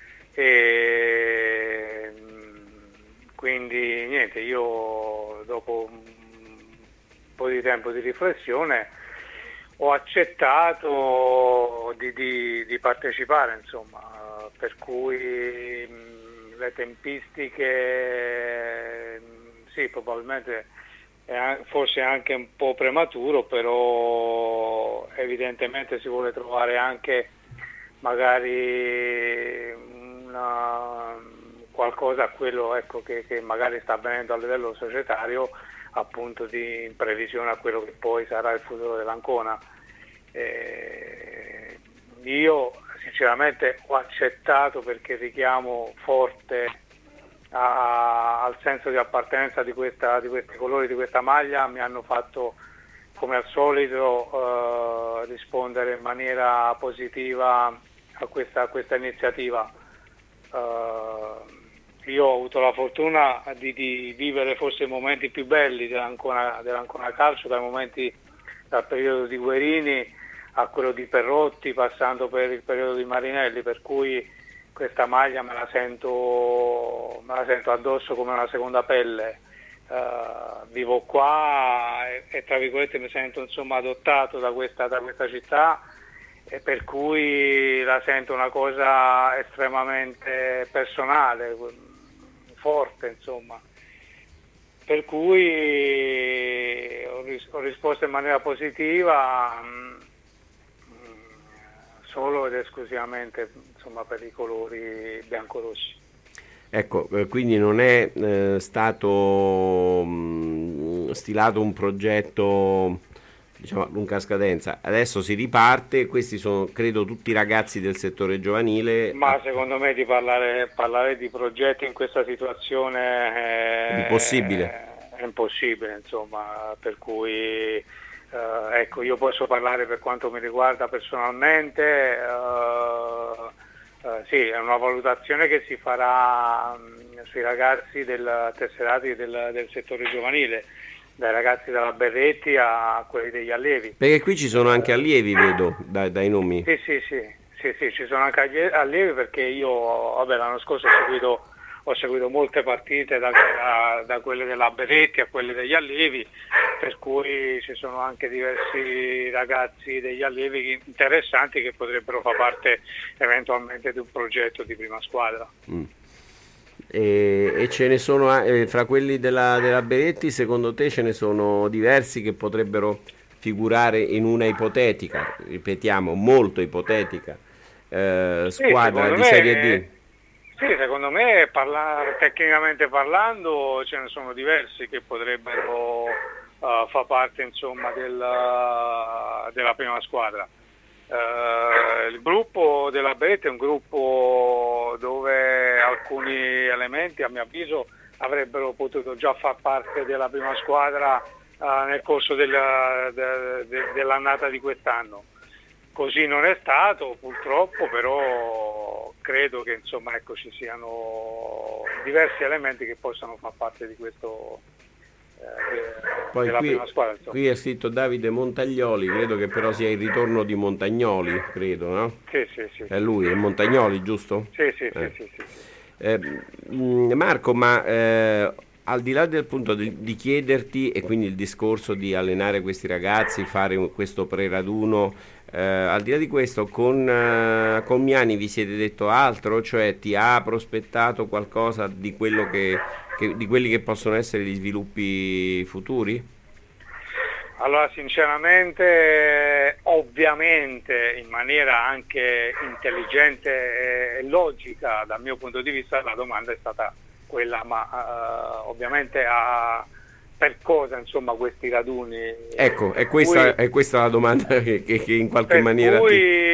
e quindi niente, io dopo un po' di tempo di riflessione ho accettato di, di, di partecipare, insomma, per cui le tempistiche, sì, probabilmente è forse anche un po' prematuro, però evidentemente si vuole trovare anche magari una, qualcosa a quello, ecco, che, che magari sta avvenendo a livello societario, appunto di, in previsione a quello che poi sarà il futuro dell'Ancona. Eh, io sinceramente ho accettato perché richiamo forte a, al senso di appartenenza di, questa, di questi colori, di questa maglia, mi hanno fatto come al solito eh, rispondere in maniera positiva a questa, a questa iniziativa. Eh, io ho avuto la fortuna di, di vivere forse i momenti più belli dell'Ancona, dell'Ancona Calcio, dai momenti dal periodo di Guerini a quello di Perrotti, passando per il periodo di Marinelli, per cui questa maglia me la sento, me la sento addosso come una seconda pelle. Uh, vivo qua e, e tra virgolette mi sento insomma adottato da questa, da questa città, e per cui la sento una cosa estremamente personale, forte insomma, per cui ho, ris- ho risposto in maniera positiva mh, solo ed esclusivamente insomma per i colori biancorossi. Ecco, eh, quindi non è eh, stato mh, stilato un progetto, diciamo, a lunga scadenza. Adesso si riparte, questi sono credo tutti ragazzi del settore giovanile. Ma secondo me di parlare, parlare di progetti in questa situazione è impossibile. È impossibile, insomma, per cui eh, ecco, io posso parlare per quanto mi riguarda personalmente. Eh, Uh, sì, è una valutazione che si farà um, sui ragazzi del tesserati del, del settore giovanile, dai ragazzi della Berretti a quelli degli allievi. Perché qui ci sono anche allievi, vedo, dai, dai nomi. Sì, sì, sì, sì, sì, ci sono anche allievi, perché io, vabbè, l'anno scorso ho seguito, ho seguito molte partite da, da, da quelle della Berretti a quelle degli allievi, per cui ci sono anche diversi ragazzi degli allievi interessanti che potrebbero far parte eventualmente di un progetto di prima squadra. Mm. E, e ce ne sono eh, fra quelli della, della Berretti, secondo te ce ne sono diversi che potrebbero figurare in una ipotetica, ripetiamo, molto ipotetica, eh, squadra sì, di me, Serie D? Sì, secondo me parla, tecnicamente parlando ce ne sono diversi che potrebbero uh, far parte insomma della, della prima squadra. Uh, il gruppo della Berretti è un gruppo dove alcuni elementi, a mio avviso, avrebbero potuto già far parte della prima squadra uh, nel corso della, de, de, dell'annata di quest'anno. Così non è stato purtroppo, però credo che insomma ecco ci siano diversi elementi che possano far parte di questo eh, Poi della qui, prima squadra. Insomma. Qui è scritto Davide Montagnoli, credo che però sia il ritorno di Montagnoli, credo, no? Sì, sì, sì. È lui, è Montagnoli, giusto? Sì, sì, eh. sì, sì, sì, sì. Eh, mh, Marco, ma eh, al di là del punto di, di chiederti, e quindi il discorso di allenare questi ragazzi, fare questo pre-raduno, eh, al di là di questo, con, uh, con Miani vi siete detto altro? Cioè ti ha prospettato qualcosa di quello che, che di quelli che possono essere gli sviluppi futuri? Allora, sinceramente, ovviamente, in maniera anche intelligente e logica, dal mio punto di vista, la domanda è stata quella, ma uh, ovviamente a, per cosa insomma questi raduni? Ecco, è questa, cui, è questa la domanda che, che, che in qualche per maniera cui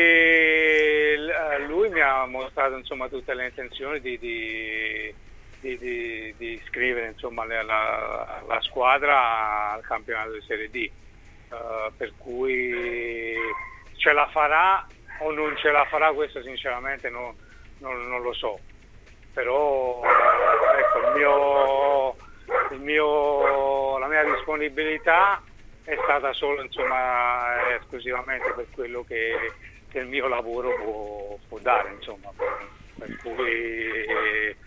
ti... lui mi ha mostrato insomma tutte le intenzioni di, di, di, di, di iscrivere insomma la, la, la squadra al campionato di Serie D, uh, per cui ce la farà o non ce la farà, questo sinceramente no, non, non lo so. Però ecco, il mio, il mio, la mia disponibilità è stata solo insomma esclusivamente per quello che, che il mio lavoro può, può dare, insomma, per, per cui eh,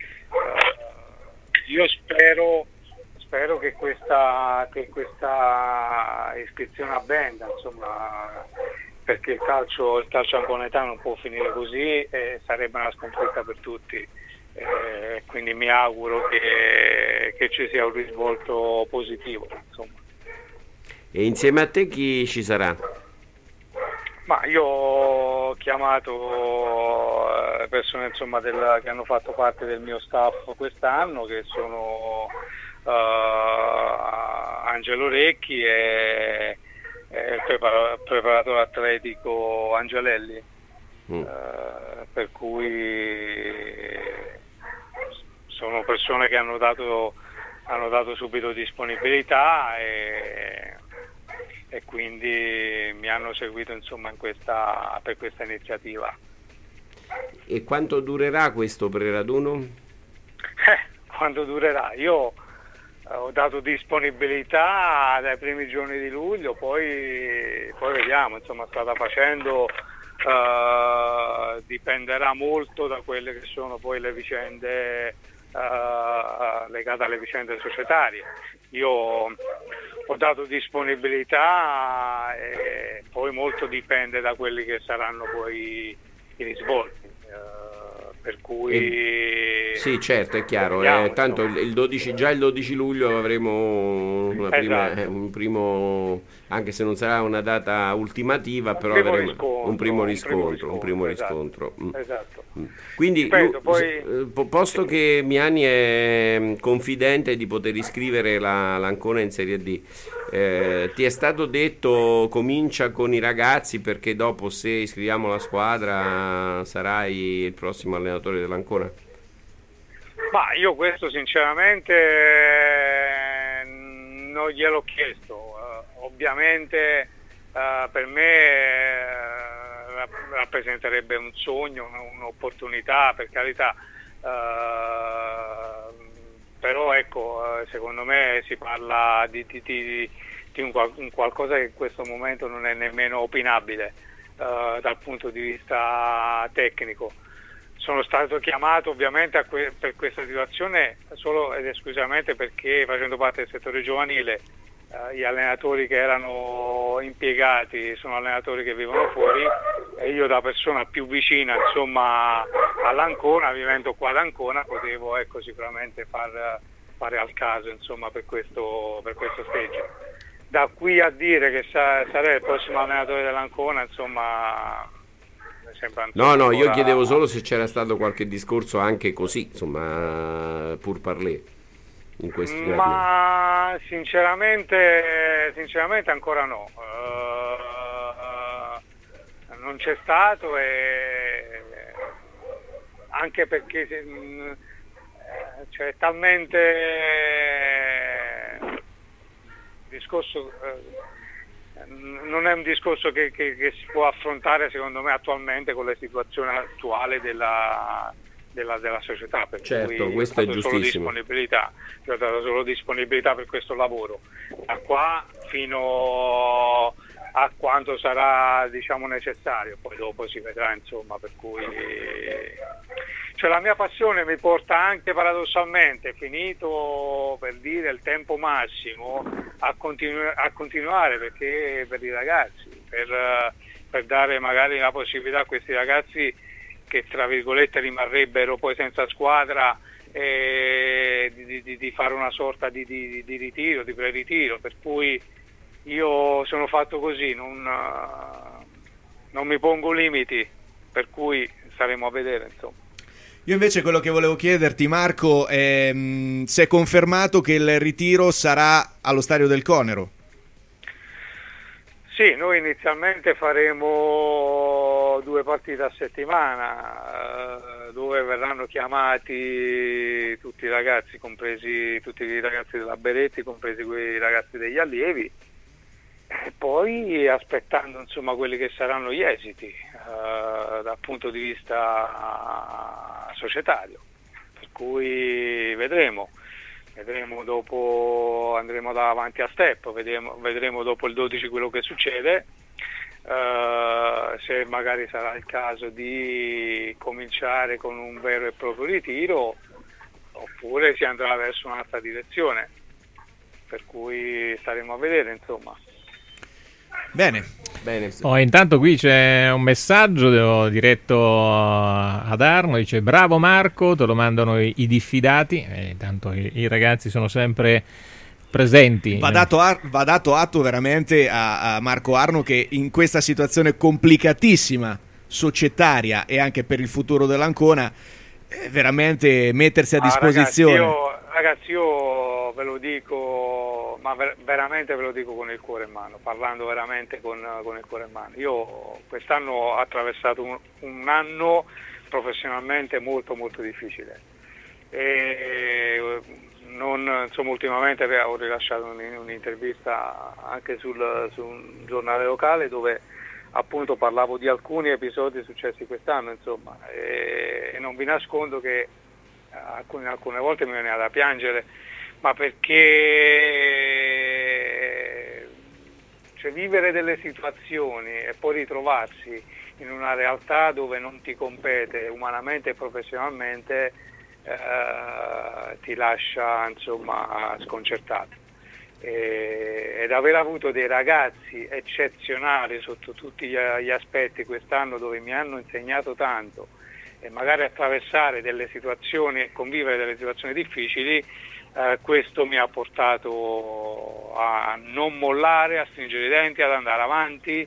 io spero spero che questa, che questa iscrizione avvenga, insomma, perché il calcio, il calcio anconetano non può finire così e sarebbe una sconfitta per tutti. Eh, quindi mi auguro che, che ci sia un risvolto positivo, insomma. E insieme a te chi ci sarà? Ma io ho chiamato persone insomma del, che hanno fatto parte del mio staff quest'anno, che sono uh, Angelo Recchi e, e il prepara, preparatore atletico Angelelli. Mm. Uh, per cui sono persone che hanno dato, hanno dato subito disponibilità e, e quindi mi hanno seguito insomma in questa, per questa iniziativa. E quanto durerà questo preraduno? Eh, quanto durerà? Io ho dato disponibilità dai primi giorni di luglio, poi, poi vediamo, insomma, strada facendo. uh, dipenderà molto da quelle che sono poi le vicende uh, legate alle vicende societarie. Io ho dato disponibilità e poi molto dipende da quelli che saranno poi i risvolti. Uh, per cui eh, sì, certo, è chiaro, eh, tanto il dodici, già il dodici luglio avremo una prima, esatto. eh, un primo, anche se non sarà una data ultimativa, un però primo avremo riscontro, un primo un riscontro, primo un primo riscontro, riscontro. Mm. Esatto. Mm. Quindi Ripeto, Lu- poi- se- eh, po- posto che Miani è confidente di poter iscrivere la, l'Ancona in Serie D, eh, ti è stato detto comincia con i ragazzi perché dopo, se iscriviamo la squadra, sarai il prossimo allenatore dell'Ancona? Ma io questo sinceramente eh, non gliel'ho chiesto. Uh, ovviamente uh, per me eh, rappresenterebbe un sogno, un'opportunità, per carità, uh, però ecco, uh, secondo me si parla di, di, di, di un, un qualcosa che in questo momento non è nemmeno opinabile uh, dal punto di vista tecnico. Sono stato chiamato ovviamente a que- per questa situazione solo ed esclusivamente perché, facendo parte del settore giovanile, eh, gli allenatori che erano impiegati sono allenatori che vivono fuori e io, da persona più vicina insomma all'Ancona, vivendo qua ad Ancona, potevo ecco sicuramente far, fare al caso insomma per questo, per questo stage. Da qui a dire che sa- sarei il prossimo allenatore dell'Ancona, insomma... No, no, io chiedevo solo se c'era stato qualche discorso anche così, insomma, pur parler in questi giorni. Ma sinceramente, sinceramente ancora no. Uh, non c'è stato, e anche perché uh, c'è talmente discorso. Uh, non è un discorso che, che, che si può affrontare secondo me attualmente con la situazione attuale della, della, della società, per certo, cui questo ho è dato solo giustissimo. disponibilità, ho dato solo disponibilità per questo lavoro, da qua fino a quanto sarà diciamo necessario, poi dopo si vedrà insomma, per cui cioè, la mia passione mi porta anche paradossalmente, finito per dire il tempo massimo, a, continu- a continuare, perché per i ragazzi, per, per dare magari la possibilità a questi ragazzi che tra virgolette rimarrebbero poi senza squadra, eh, di, di, di fare una sorta di, di, di ritiro, di pre-ritiro, per cui io sono fatto così, non, non mi pongo limiti, per cui staremo a vedere insomma. Io invece quello che volevo chiederti, Marco, è mh, se è confermato che il ritiro sarà allo Stadio del Conero. Sì, noi inizialmente faremo due partite a settimana, eh, dove verranno chiamati tutti i ragazzi, compresi tutti i ragazzi della Beretti, compresi quei ragazzi degli allievi, e poi aspettando insomma quelli che saranno gli esiti eh, dal punto di vista societario, per cui vedremo. Vedremo dopo, andremo davanti a step, vedremo, vedremo dopo il dodici quello che succede, uh, se magari sarà il caso di cominciare con un vero e proprio ritiro oppure si andrà verso un'altra direzione, per cui staremo a vedere insomma. Bene. Bene. Oh, intanto qui c'è un messaggio diretto ad Arno, dice bravo Marco, te lo mandano i, i diffidati, e tanto i, i ragazzi sono sempre presenti. Va dato, ar- va dato atto veramente a, a Marco Arno che in questa situazione complicatissima, societaria e anche per il futuro dell'Ancona, eh, veramente mettersi a disposizione. Ah, ragazzi, io, ragazzi, io ve lo dico, ma ver- veramente ve lo dico con il cuore in mano, parlando veramente con, con il cuore in mano. Io quest'anno ho attraversato un, un anno professionalmente molto molto difficile e non, insomma, ultimamente ho rilasciato un, un'intervista anche sul, su un giornale locale dove appunto parlavo di alcuni episodi successi quest'anno, insomma, e, e non vi nascondo che alcune, alcune volte mi veniva da piangere, ma perché cioè, vivere delle situazioni e poi ritrovarsi in una realtà dove non ti compete umanamente e professionalmente eh, ti lascia insomma sconcertato. E, ed aver avuto dei ragazzi eccezionali sotto tutti gli, gli aspetti quest'anno, dove mi hanno insegnato tanto, e magari attraversare delle situazioni e convivere delle situazioni difficili, eh, questo mi ha portato a non mollare, a stringere i denti, ad andare avanti,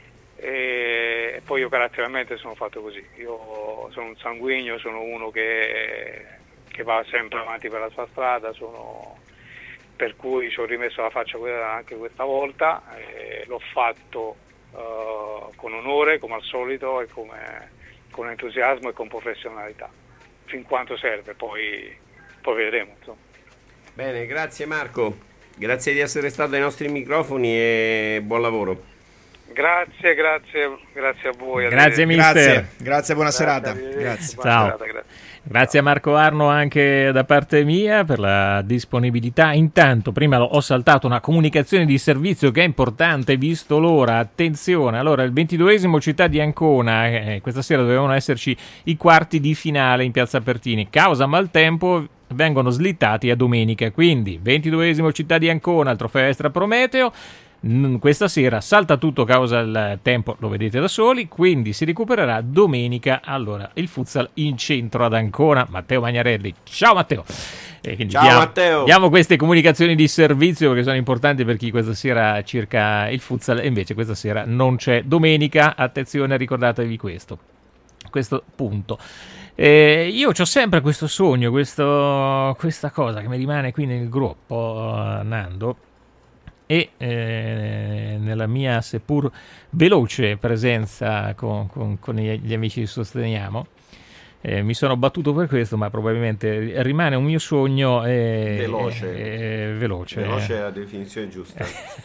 e, e poi io caratterialmente sono fatto così. Io sono un sanguigno, sono uno che, che va sempre avanti per la sua strada, sono, per cui ci ho rimesso la faccia anche questa volta, e l'ho fatto uh, con onore, come al solito, e come, con entusiasmo e con professionalità, fin quanto serve, poi, poi vedremo. Insomma. Bene, grazie Marco, grazie di essere stato ai nostri microfoni e buon lavoro. Grazie, grazie, grazie a voi. Grazie mister. Grazie, grazie, buona Grazie, serata. arrivederci. Grazie. Buona Ciao. serata, grazie. Grazie a Marco Arno anche da parte mia per la disponibilità. Intanto, prima ho saltato una comunicazione di servizio che è importante, visto l'ora. Attenzione, allora il ventiduesimo Città di Ancona, eh, questa sera dovevano esserci i quarti di finale in Piazza Pertini. Causa maltempo vengono slittati a domenica, quindi ventiduesimo Città di Ancona, il trofeo Extra Prometeo. Questa sera salta tutto causa il tempo, lo vedete da soli, quindi si recupererà domenica. Allora il futsal in centro ad Ancona. Matteo Magnarelli, ciao Matteo. E quindi Ciao diamo, Matteo. diamo queste comunicazioni di servizio perché sono importanti per chi questa sera cerca il futsal, e invece questa sera non c'è domenica. Attenzione, ricordatevi questo questo punto. Eh, io ho sempre questo sogno, questo, questa cosa che mi rimane qui nel gruppo, Nando, e eh, nella mia seppur veloce presenza con, con, con gli amici di Sosteniamo, eh, mi sono battuto per questo, ma probabilmente rimane un mio sogno eh, veloce. Eh, veloce veloce è la definizione giusta.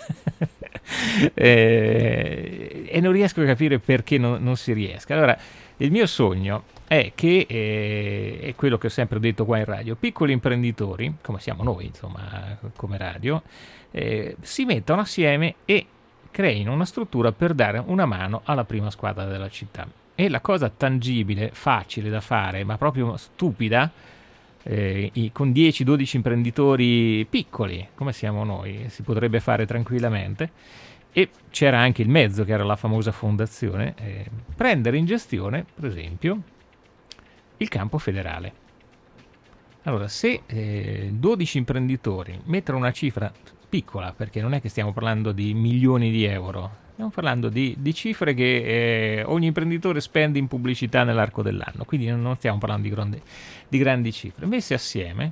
eh, e non riesco a capire perché non, non si riesca. Allora, il mio sogno è che, eh, è quello che ho sempre detto qua in radio, piccoli imprenditori, come siamo noi, insomma, come radio, eh, si mettano assieme e creino una struttura per dare una mano alla prima squadra della città. E la cosa tangibile, facile da fare, ma proprio stupida, eh, i, con dieci dodici imprenditori piccoli, come siamo noi, si potrebbe fare tranquillamente. E c'era anche il mezzo, che era la famosa fondazione, eh, prendere in gestione, per esempio, il campo federale. Allora, se eh, dodici imprenditori mettono una cifra piccola, perché non è che stiamo parlando di milioni di euro, stiamo parlando di, di cifre che eh, ogni imprenditore spende in pubblicità nell'arco dell'anno, quindi non stiamo parlando di grandi, di grandi cifre, messe assieme,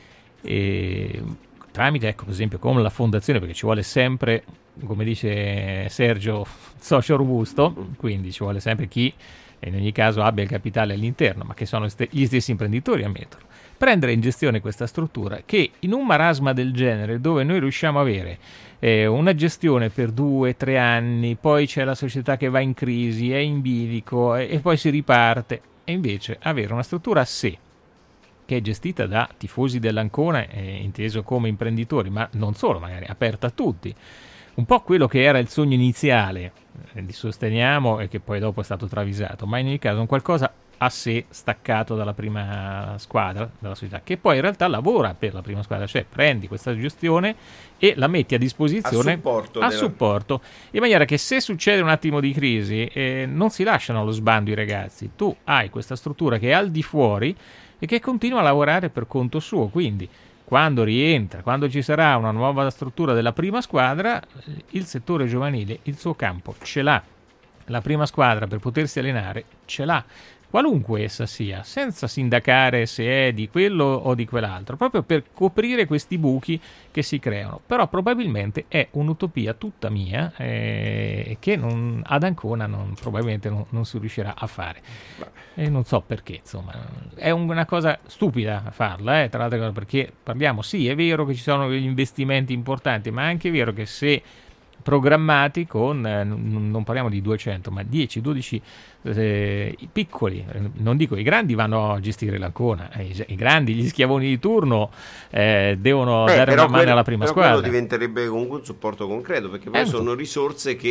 eh, tramite, ecco, per esempio, con la fondazione, perché ci vuole sempre, come dice Sergio, socio robusto, quindi ci vuole sempre chi in ogni caso abbia il capitale all'interno, ma che sono gli stessi imprenditori a metterlo. Prendere in gestione questa struttura, che in un marasma del genere, dove noi riusciamo a avere eh, una gestione per due, tre anni, poi c'è la società che va in crisi, è in bilico e, e poi si riparte, e invece avere una struttura a sé, che è gestita da tifosi dell'Ancona, eh, inteso come imprenditori, ma non solo, magari aperta a tutti, un po' quello che era il sogno iniziale eh, di Sosteniamo e che poi dopo è stato travisato, ma in ogni caso un qualcosa a sé, staccato dalla prima squadra, dalla società, che poi in realtà lavora per la prima squadra, cioè prendi questa gestione e la metti a disposizione a supporto, a della... supporto, in maniera che se succede un attimo di crisi eh, non si lasciano allo sbando i ragazzi, tu hai questa struttura che è al di fuori e che continua a lavorare per conto suo, quindi quando rientra, quando ci sarà una nuova struttura della prima squadra, il settore giovanile il suo campo ce l'ha, la prima squadra per potersi allenare ce l'ha, qualunque essa sia, senza sindacare se è di quello o di quell'altro, proprio per coprire questi buchi che si creano. Però probabilmente è un'utopia tutta mia eh, che non, ad Ancona non, probabilmente non, non si riuscirà a fare. E non so perché, insomma, è una cosa stupida farla, eh, tra l'altro, perché parliamo, sì, è vero che ci sono degli investimenti importanti, ma è anche vero che se programmati con, eh, non parliamo di duecento, ma dieci dodici eh, piccoli, non dico i grandi vanno a gestire l'Ancona, eh, i, i grandi, gli schiavoni di turno eh, devono eh, dare una mano quello, alla prima però squadra. Quello diventerebbe comunque un supporto concreto, perché poi eh, sono risorse che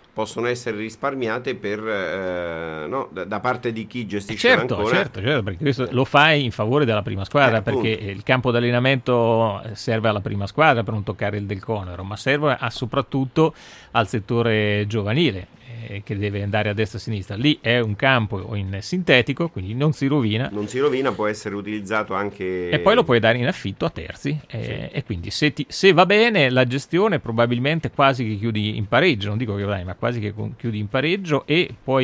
possono essere risparmiate per, eh, no, da, da parte di chi gestisce certo, l'Ancona. Certo, certo, perché questo lo fai in favore della prima squadra, eh, perché il campo d'allenamento serve alla prima squadra per non toccare il Del Conero, ma serve a, soprattutto al settore giovanile, eh, che deve andare a destra e a sinistra. Lì è un campo in sintetico, quindi non si rovina. Non si rovina, può essere utilizzato anche... E poi lo puoi dare in affitto a terzi, eh, sì. E quindi se, ti, se va bene la gestione probabilmente quasi che chiudi in pareggio, non dico che vai, ma quasi che chiudi in pareggio, e puoi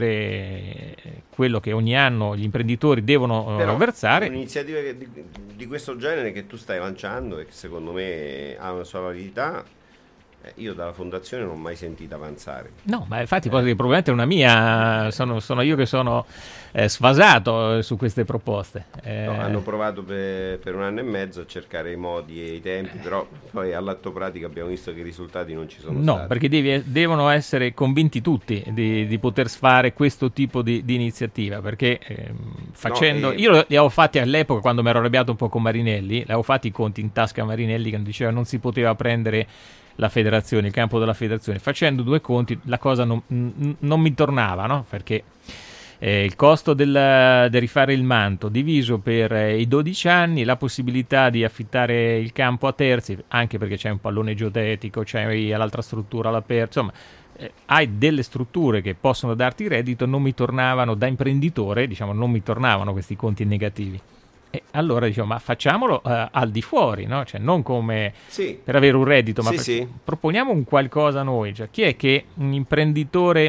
mettere quello che ogni anno gli imprenditori devono Però, versare. Un'iniziativa di, di questo genere che tu stai lanciando e che secondo me ha una sua validità, eh, io dalla fondazione non ho mai sentito avanzare. No, ma infatti eh. poi probabilmente è una mia, sono, sono io che sono eh, sfasato su queste proposte. Eh, no, hanno provato per, per un anno e mezzo a cercare i modi e i tempi, però poi all'atto pratico abbiamo visto che i risultati non ci sono no, stati. Perché devi, devono essere convinti tutti di, di poter fare questo tipo di, di iniziativa, perché eh, facendo... No, e... Io li avevo fatti all'epoca, quando mi ero arrabbiato un po' con Marinelli, li avevo fatti i conti in tasca a Marinelli, che diceva non si poteva prendere la federazione, il campo della federazione. Facendo due conti la cosa non, non mi tornava, no? Perché eh, il costo del, del rifare il manto diviso per eh, i dodici anni, la possibilità di affittare il campo a terzi, anche perché c'è un pallone geotetico, c'è l'altra struttura all'aperto, insomma eh, hai delle strutture che possono darti reddito, non mi tornavano da imprenditore, diciamo non mi tornavano questi conti negativi. E allora diciamo, ma facciamolo uh, al di fuori, no? Cioè non come sì. per avere un reddito, ma sì, per... sì. proponiamo un qualcosa noi. Cioè, chi è che un imprenditore,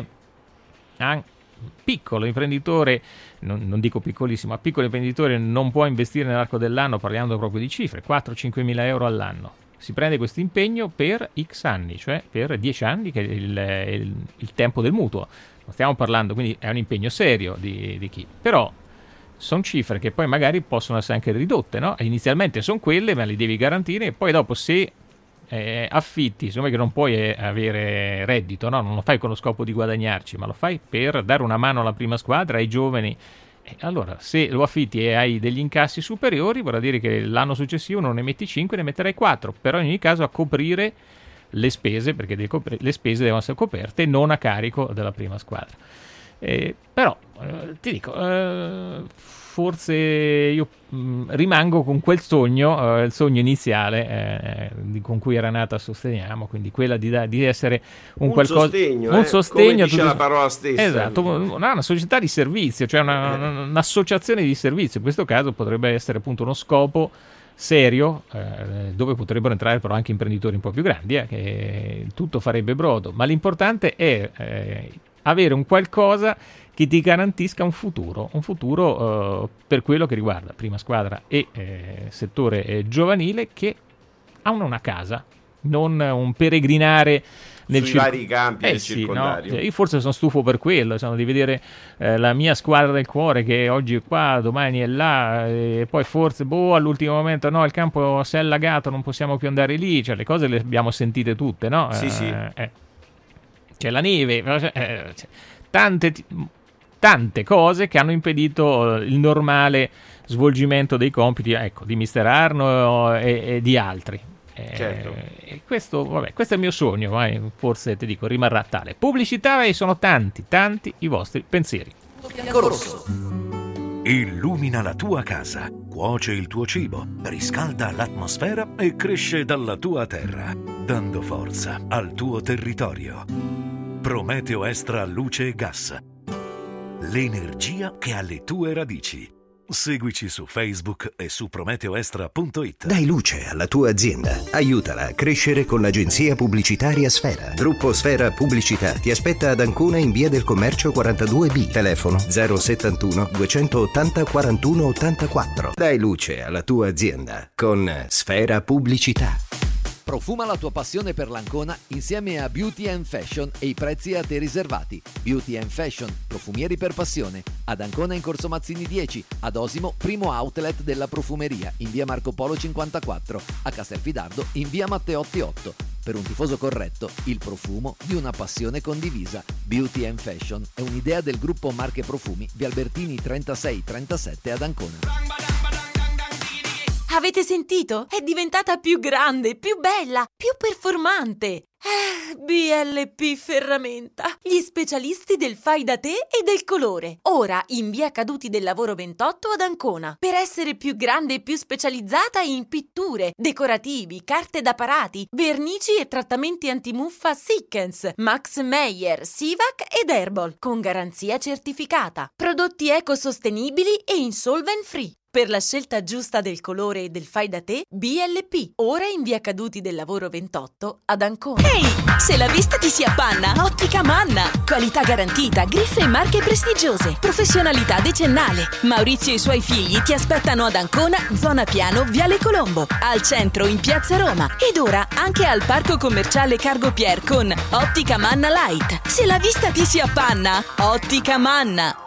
ah, piccolo imprenditore, non, non dico piccolissimo, ma piccolo imprenditore non può investire nell'arco dell'anno, parlando proprio di cifre, quattro-cinque mila euro all'anno. Si prende questo impegno per X anni, cioè per dieci anni, che è il, il, il tempo del mutuo. Non stiamo parlando, quindi è un impegno serio di, di chi. Però sono cifre che poi magari possono essere anche ridotte, no? Inizialmente sono quelle, ma li devi garantire, e poi dopo se eh, affitti, insomma, che non puoi eh, avere reddito, no? Non lo fai con lo scopo di guadagnarci, ma lo fai per dare una mano alla prima squadra, ai giovani. E allora, se lo affitti e hai degli incassi superiori, vorrà dire che l'anno successivo non ne metti cinque, ne metterai quattro, però in ogni caso a coprire le spese, perché le spese devono essere coperte non a carico della prima squadra. Eh, però eh, ti dico, eh, forse io mh, rimango con quel sogno, eh, il sogno iniziale eh, di, con cui era nata Sosteniamo, quindi quella di, da, di essere un, un qualcosa, sostegno, un eh, sostegno, come dice tu, la parola stessa. Esatto, una, una società di servizio, cioè una, una, un'associazione di servizio. In questo caso potrebbe essere appunto uno scopo serio, eh, dove potrebbero entrare però anche imprenditori un po' più grandi, eh, che tutto farebbe brodo, ma l'importante è eh, avere un qualcosa che ti garantisca un futuro, un futuro uh, per quello che riguarda prima squadra e eh, settore eh, giovanile, che hanno una casa, non un peregrinare nel sui cir- vari campi eh del sì, circondario. No? Io forse sono stufo per quello, insomma, di vedere eh, la mia squadra del cuore che oggi è qua, domani è là, e poi forse boh, all'ultimo momento no, il campo si è allagato, non possiamo più andare lì, cioè le cose le abbiamo sentite tutte, no? Sì, eh, sì. Eh. C'è la neve, eh, tante, tante cose che hanno impedito il normale svolgimento dei compiti, ecco, di mister Arno e, e di altri. Eh, certo. E questo, vabbè, questo è il mio sogno, vai, forse ti dico, rimarrà tale. Pubblicità, e sono tanti, tanti i vostri pensieri. Biancorosso. Illumina la tua casa, cuoce il tuo cibo, riscalda l'atmosfera e cresce dalla tua terra, dando forza al tuo territorio. Prometeo Extra Luce e Gas. L'energia che ha le tue radici. Seguici su Facebook e su prometeoextra punto it. Dai luce alla tua azienda. Aiutala a crescere con l'agenzia pubblicitaria Sfera. Gruppo Sfera Pubblicità ti aspetta ad Ancona in via del Commercio quarantadue B. Telefono zero settantuno duecentottanta quarantuno ottantaquattro. Dai luce alla tua azienda con Sfera Pubblicità. Profuma la tua passione per l'Ancona insieme a Beauty and Fashion e i prezzi a te riservati. Beauty and Fashion, profumieri per passione. Ad Ancona in Corso Mazzini dieci, ad Osimo, primo outlet della profumeria in via Marco Polo cinquantaquattro, a Castelfidardo in via Matteotti otto. Per un tifoso corretto, il profumo di una passione condivisa. Beauty and Fashion è un'idea del gruppo Marche Profumi via Albertini trentasei trentasette ad Ancona. Avete sentito? È diventata più grande, più bella, più performante. B L P Ferramenta, gli specialisti del fai da te e del colore. Ora in via Caduti del Lavoro ventotto ad Ancona. Per essere più grande e più specializzata in pitture, decorativi, carte da parati, vernici e trattamenti antimuffa Sikkens, Max Meyer, Sivac ed Herbal, con garanzia certificata. Prodotti ecosostenibili e insolvent free. Per la scelta giusta del colore e del fai da te, B L P. Ora in via Caduti del Lavoro ventotto ad Ancona. Ehi, hey, se la vista ti si appanna, Ottica Manna. Qualità garantita, griffe e marche prestigiose, professionalità decennale. Maurizio e i suoi figli ti aspettano ad Ancona, zona Piano, Viale Colombo, al centro in Piazza Roma ed ora anche al Parco Commerciale Cargo Pier con Ottica Manna Light. Se la vista ti si appanna, Ottica Manna.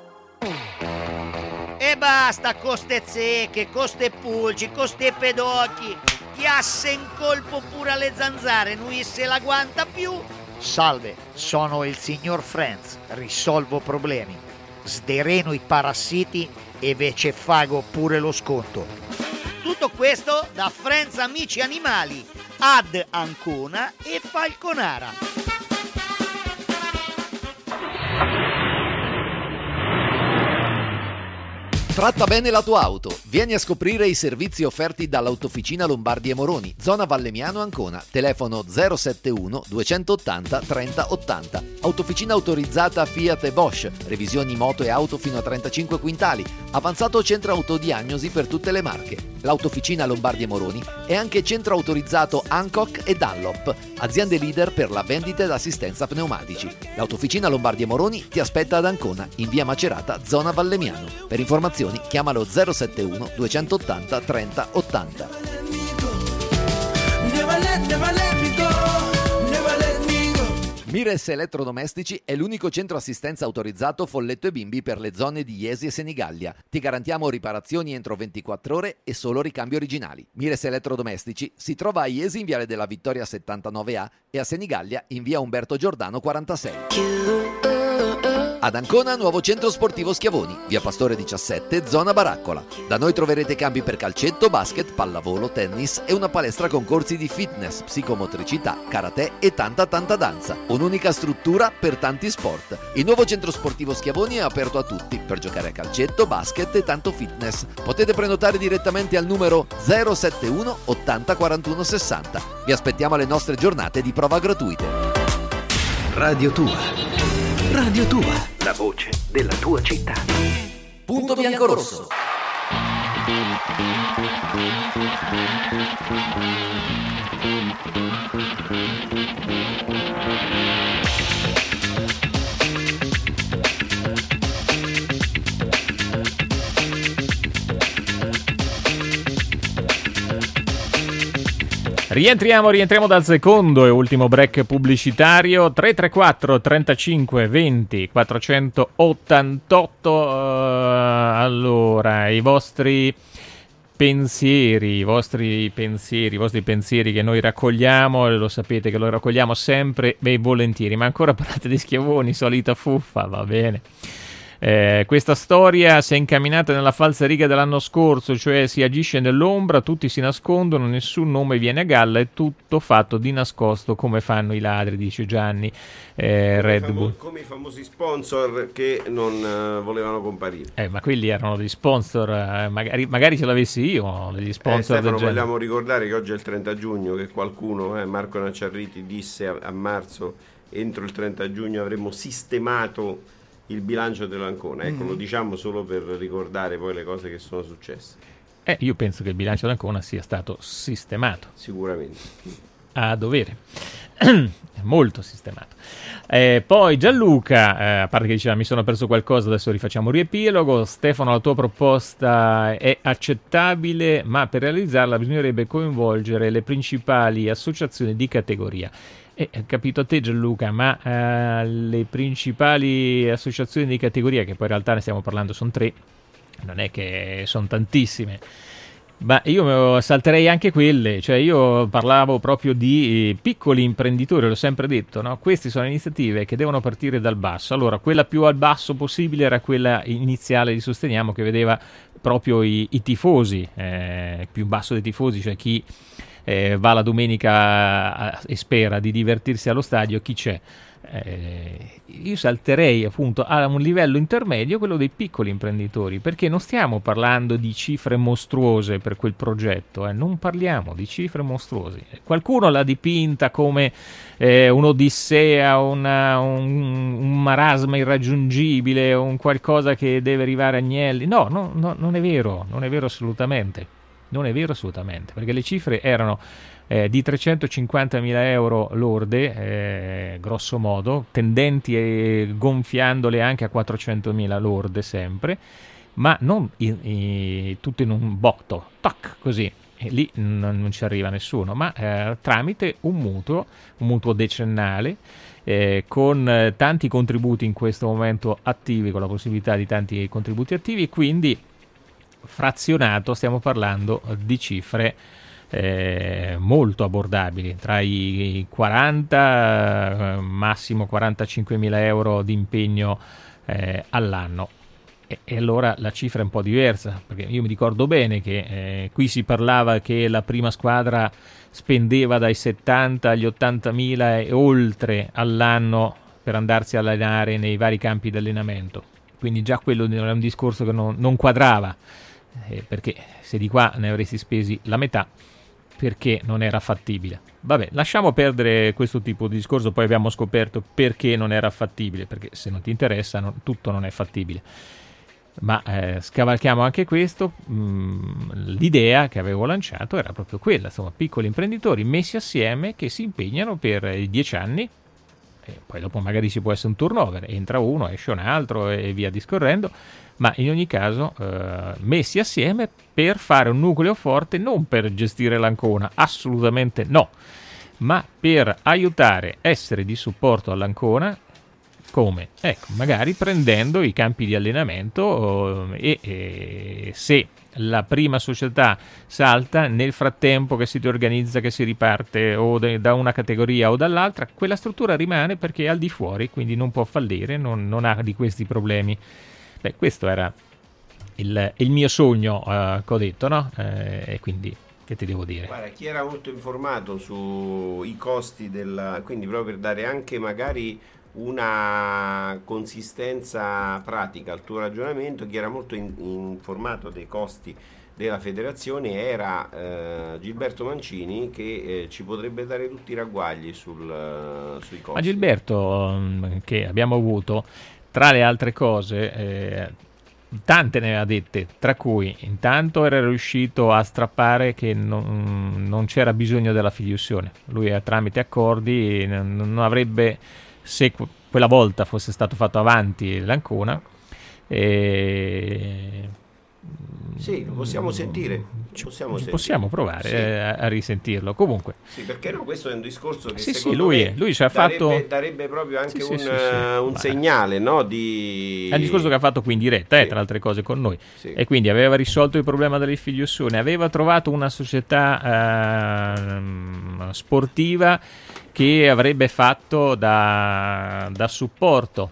E basta con ste zecche, con ste pulci, con ste pedocchi. Chiasse in colpo pure alle zanzare, lui se la guanta più. Salve, sono il signor Franz, risolvo problemi. Sdereno i parassiti e ve ce fago pure lo sconto. Tutto questo da Franz Amici Animali, ad Ancona e Falconara. Tratta bene la tua auto. Vieni a scoprire i servizi offerti dall'Autofficina Lombardi e Moroni, zona Vallemiano Ancona. Telefono zero sette uno duecentottanta trenta ottanta. Autofficina autorizzata Fiat e Bosch. Revisioni moto e auto fino a trentacinque quintali. Avanzato centro autodiagnosi per tutte le marche. L'Autofficina Lombardi e Moroni è anche centro autorizzato Hancock e Dunlop, aziende leader per la vendita ed assistenza pneumatici. L'Autofficina Lombardi e Moroni ti aspetta ad Ancona, in via Macerata, zona Vallemiano. Per informazioni chiamalo zero sette uno duecentottanta trenta ottanta. Mires Elettrodomestici è l'unico centro assistenza autorizzato Folletto e Bimbi per le zone di Iesi e Senigallia. Ti garantiamo riparazioni entro ventiquattro ore e solo ricambi originali. Mires Elettrodomestici si trova a Iesi in Viale della Vittoria settantanove A e a Senigallia in via Umberto Giordano quarantasei. Ad Ancona, nuovo centro sportivo Schiavoni, via Pastore diciassette, zona Baraccola. Da noi troverete campi per calcetto, basket, pallavolo, tennis e una palestra con corsi di fitness, psicomotricità, karate e tanta tanta danza. Un'unica struttura per tanti sport. Il nuovo centro sportivo Schiavoni è aperto a tutti per giocare a calcetto, basket e tanto fitness. Potete prenotare direttamente al numero zero sette uno ottanta quarantuno sessanta. Vi aspettiamo alle nostre giornate di prova gratuite. Radio Tua. Radio Tua, la voce della tua città. Punto bianco-rosso. Rientriamo, rientriamo dal secondo e ultimo break pubblicitario. Tre tre quattro trentacinque venti quattrocentottantotto. Uh, allora, i vostri pensieri, i vostri pensieri, i vostri pensieri che noi raccogliamo, e lo sapete che lo raccogliamo sempre e volentieri. Ma ancora parlate di Schiavoni, solita fuffa, va bene. Eh, questa storia si è incamminata nella falsariga dell'anno scorso, cioè si agisce nell'ombra, tutti si nascondono, nessun nome viene a galla, è tutto fatto di nascosto come fanno i ladri, dice Gianni. eh, Red famo- Bull come i famosi sponsor che non uh, volevano comparire. Eh, ma quelli erano degli sponsor, eh, magari, magari ce l'avessi io, degli sponsor eh, Stefano, del genere. vogliamo ricordare che oggi è il trenta giugno, che qualcuno, eh, Marco Nacciarriti, disse a, a marzo, entro il trenta giugno avremmo sistemato il bilancio dell'Ancona. Ecco, mm. lo diciamo solo per ricordare poi le cose che sono successe. Eh, io penso che il bilancio dell'Ancona sia stato sistemato. Sicuramente. A dovere. Molto sistemato. Eh, poi Gianluca, eh, a parte che diceva mi sono perso qualcosa, adesso rifacciamo un riepilogo. Stefano, la tua proposta è accettabile, ma per realizzarla bisognerebbe coinvolgere le principali associazioni di categoria. Eh, capito a te Gianluca, ma eh, le principali associazioni di categoria, che poi in realtà ne stiamo parlando, sono tre, non è che sono tantissime, ma io salterei anche quelle, cioè io parlavo proprio di piccoli imprenditori, l'ho sempre detto, no? Queste sono iniziative che devono partire dal basso. Allora, quella più al basso possibile era quella iniziale di Sosteniamo, che vedeva proprio i, i tifosi, eh, più basso dei tifosi, cioè chi eh, va la domenica a, e spera di divertirsi allo stadio, chi c'è? Eh, io salterei appunto a un livello intermedio quello dei piccoli imprenditori, perché non stiamo parlando di cifre mostruose per quel progetto, eh, non parliamo di cifre mostruose. Qualcuno l'ha dipinta come eh, un'odissea, una, un, un marasma irraggiungibile, un qualcosa che deve arrivare a Agnelli. No, no, no, non è vero, non è vero assolutamente, non è vero assolutamente, perché le cifre erano Eh, di trecentocinquantamila euro lorde, eh, grosso modo, tendenti e gonfiandole anche a quattrocentomila lorde sempre, ma non in, in, tutto in un botto, tac, così, e lì non, non ci arriva nessuno, ma eh, tramite un mutuo, un mutuo decennale, eh, con eh, tanti contributi in questo momento attivi, con la possibilità di tanti contributi attivi, e quindi frazionato stiamo parlando di cifre Eh, molto abbordabili, tra i quaranta eh, massimo quarantacinquemila euro di impegno eh, all'anno, e, e allora la cifra è un po' diversa, perché io mi ricordo bene che eh, qui si parlava che la prima squadra spendeva dai settanta agli ottantamila e oltre all'anno per andarsi a allenare nei vari campi di allenamento, quindi già quello era un discorso che non, non quadrava, eh, perché se di qua ne avresti spesi la metà, perché non era fattibile. Vabbè, lasciamo perdere questo tipo di discorso, poi abbiamo scoperto perché non era fattibile, perché se non ti interessa non, tutto non è fattibile. Ma eh, scavalchiamo anche questo. Mm, l'idea che avevo lanciato era proprio quella, insomma, piccoli imprenditori messi assieme che si impegnano per dieci anni, e poi dopo magari ci può essere un turnover, entra uno, esce un altro e via discorrendo, ma in ogni caso eh, messi assieme per fare un nucleo forte, non per gestire l'Ancona, assolutamente no, ma per aiutare, essere di supporto all'Ancona. Come? Ecco, magari prendendo i campi di allenamento e, e se la prima società salta, nel frattempo che si riorganizza, che si riparte o de, da una categoria o dall'altra, quella struttura rimane perché è al di fuori, quindi non può fallire, non, non ha di questi problemi. Beh, questo era il, il mio sogno, uh, che ho detto, no? Eh, e quindi che ti devo dire? Guarda, chi era molto informato sui costi del, quindi proprio per dare anche magari una consistenza pratica al tuo ragionamento, chi era molto in, informato dei costi della federazione era eh, Gilberto Mancini, che eh, ci potrebbe dare tutti i ragguagli sul, uh, sui costi. Ma Gilberto, che abbiamo avuto, tra le altre cose, eh, tante ne ha dette, tra cui intanto era riuscito a strappare che non, non c'era bisogno della filiussione. Lui tramite accordi non, non avrebbe, se quella volta fosse stato fatto avanti l'Ancona, e sì, lo possiamo sentire, possiamo, sentire. possiamo provare, sì, eh, a risentirlo. Comunque sì, perché no, questo è un discorso che sì, secondo sì, lui, me lui ci ha darebbe, fatto darebbe proprio anche sì, un, sì, sì, sì. un segnale, no? Di... È un discorso che ha fatto qui in diretta, eh, sì, tra altre cose, con noi, sì. E quindi aveva risolto il problema delle filiussioni, aveva trovato una società eh, sportiva che avrebbe fatto da, da supporto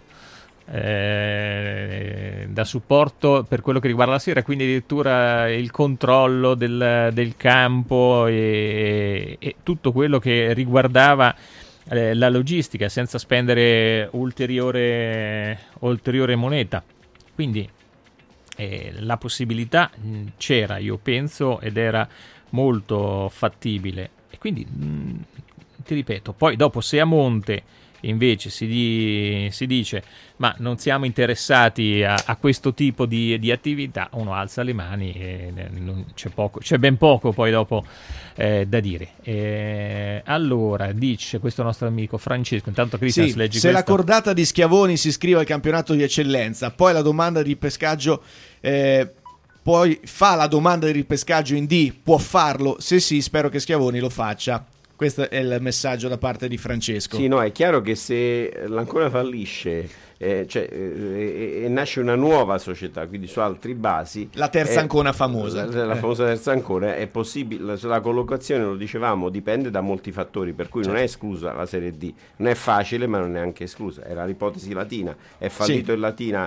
Eh, da supporto per quello che riguarda la sera, quindi addirittura il controllo del, del campo e, e tutto quello che riguardava eh, la logistica senza spendere ulteriore, ulteriore moneta. Quindi eh, la possibilità mh, c'era, io penso, ed era molto fattibile, e quindi mh, ti ripeto, poi dopo se a monte invece si, di, si dice ma non siamo interessati a, a questo tipo di, di attività, uno alza le mani e non, c'è, poco, c'è ben poco poi dopo eh, da dire. E allora dice questo nostro amico Francesco, intanto Cristian, sì, leggi se questa. La cordata di Schiavoni si iscrive al campionato di eccellenza, poi la domanda di pescaggio eh, poi fa la domanda di ripescaggio in D, può farlo? Se sì, spero che Schiavoni lo faccia. Questo è il messaggio da parte di Francesco. Sì, no, è chiaro che se l'Ancona fallisce eh, cioè, eh, e nasce una nuova società, quindi su altri basi, la terza eh, Ancona famosa, la, la eh. famosa terza Ancona, è possibile, la, la collocazione, lo dicevamo, dipende da molti fattori, per cui certo, non è esclusa la Serie D, non è facile ma non è anche esclusa, era l'ipotesi Latina, è fallito sì. il Latina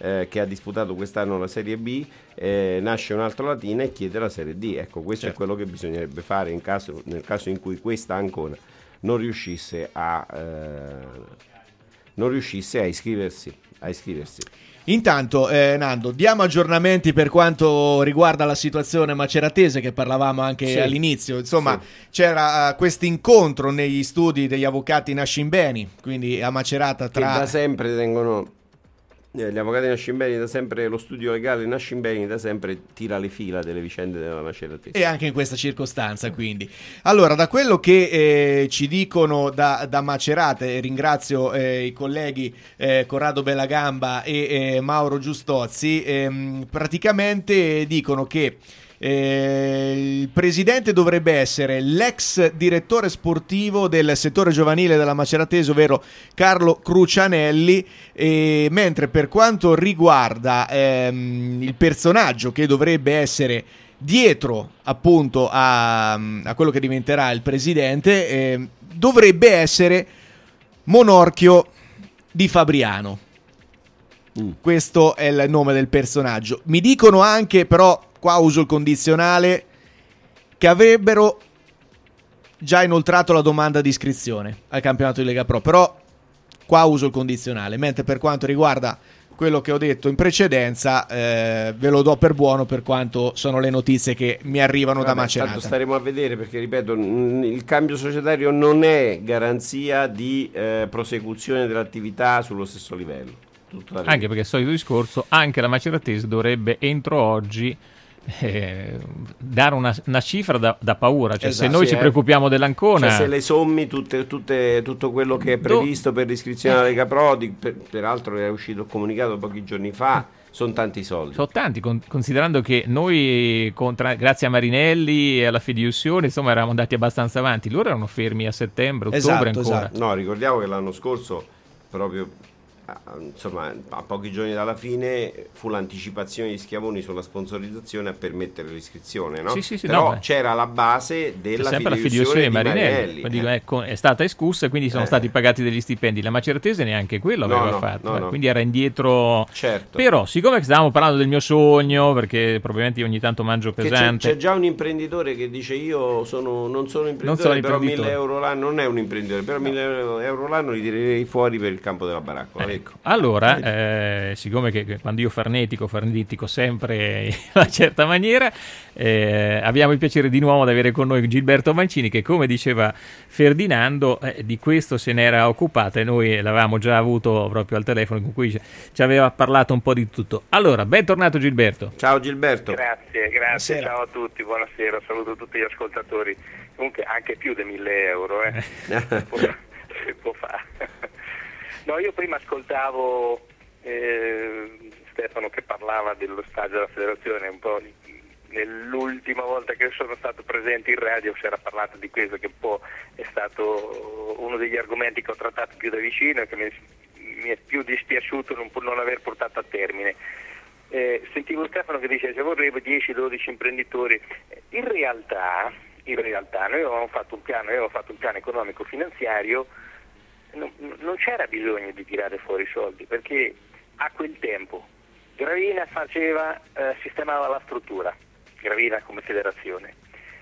eh, che ha disputato quest'anno la Serie B, eh, nasce un altro Latina e chiede la Serie D. Ecco, questo certo. è quello che bisognerebbe fare in caso, nel caso in cui questa Ancona non riuscisse a eh, non riuscisse a iscriversi a iscriversi. Intanto, eh, Nando, diamo aggiornamenti per quanto riguarda la situazione maceratese, che parlavamo anche sì. all'inizio. Insomma, sì. c'era uh, questo incontro negli studi degli avvocati Nascimbeni, quindi a Macerata, tra... Che da sempre tengono... Eh, gli avvocati Nascimbeni da sempre, lo studio legale Nascimbeni da sempre tira le fila delle vicende della maceratese. E anche in questa circostanza, quindi. Allora, da quello che eh, ci dicono da, da Macerata, e ringrazio eh, i colleghi eh, Corrado Bellagamba e eh, Mauro Giustozzi, ehm, praticamente dicono che Eh, il presidente dovrebbe essere l'ex direttore sportivo del settore giovanile della Maceratese, ovvero Carlo Crucianelli, e mentre per quanto riguarda ehm, il personaggio che dovrebbe essere dietro appunto a, a quello che diventerà il presidente, eh, dovrebbe essere Monorchio Di Fabriano. Mm. Questo è il nome del personaggio. Mi dicono anche, però qua uso il condizionale, che avrebbero già inoltrato la domanda di iscrizione al campionato di Lega Pro, però qua uso il condizionale, mentre per quanto riguarda quello che ho detto in precedenza eh, ve lo do per buono, per quanto sono le notizie che mi arrivano Vabbè, da Macerata. Tanto staremo a vedere, perché ripeto, il cambio societario non è garanzia di eh, prosecuzione dell'attività sullo stesso livello. Anche perché il solito discorso, anche la Maceratese dovrebbe entro oggi Eh, dare una, una cifra da, da paura, cioè esatto, se noi sì, ci eh. preoccupiamo dell'Ancona, cioè se le sommi tutte, tutte, tutto quello che è previsto Do... per l'iscrizione alla Lega Pro, di, per, peraltro è uscito il comunicato pochi giorni fa, sono tanti soldi, sono tanti, con, considerando che noi contra, grazie a Marinelli e alla Fideiussione insomma eravamo andati abbastanza avanti, loro erano fermi a settembre, ottobre esatto, ancora esatto. No, ricordiamo che l'anno scorso proprio insomma a pochi giorni dalla fine fu l'anticipazione di Schiavoni sulla sponsorizzazione a permettere l'iscrizione, no? Sì, sì, sì, però no, c'era la base della sempre fideiussione la di Marinelli, Marinelli. Dico, ecco, è stata escussa e quindi sono eh. stati pagati degli stipendi. La Maceratese neanche quello aveva no, no, fatto no, eh, no. quindi era indietro, certo. Però siccome stavamo parlando del mio sogno, perché probabilmente io ogni tanto mangio pesante, c'è, c'è già un imprenditore che dice io sono, non sono imprenditore, non sono però mille euro l'anno, non è un imprenditore, però no. mille euro l'anno li tirerei fuori per il campo della baracca. Ecco. Allora Eh, siccome che, che quando io farnetico farnetico sempre in una certa maniera, eh, abbiamo il piacere di nuovo di avere con noi Gilberto Mancini, che come diceva Ferdinando eh, di questo se n'era occupata e noi l'avevamo già avuto proprio al telefono, con cui ci aveva parlato un po' di tutto. Allora, bentornato Gilberto. Ciao Gilberto. Grazie, grazie, buonasera. Ciao a tutti, buonasera, saluto tutti gli ascoltatori. Comunque anche più di mille euro eh. si, può, si può fare. No, io prima ascoltavo Eh, Stefano che parlava dello stadio della federazione, un po' nell'ultima volta che sono stato presente in radio si era parlato di questo, che un po' è stato uno degli argomenti che ho trattato più da vicino e che mi, mi è più dispiaciuto non, non aver portato a termine. Eh, sentivo Stefano che diceva che vorrei dieci dodici imprenditori. In realtà, in realtà noi avevamo fatto un piano, avevamo fatto un piano economico finanziario, non, non c'era bisogno di tirare fuori soldi, perché a quel tempo Gravina faceva, eh, sistemava la struttura, Gravina come federazione.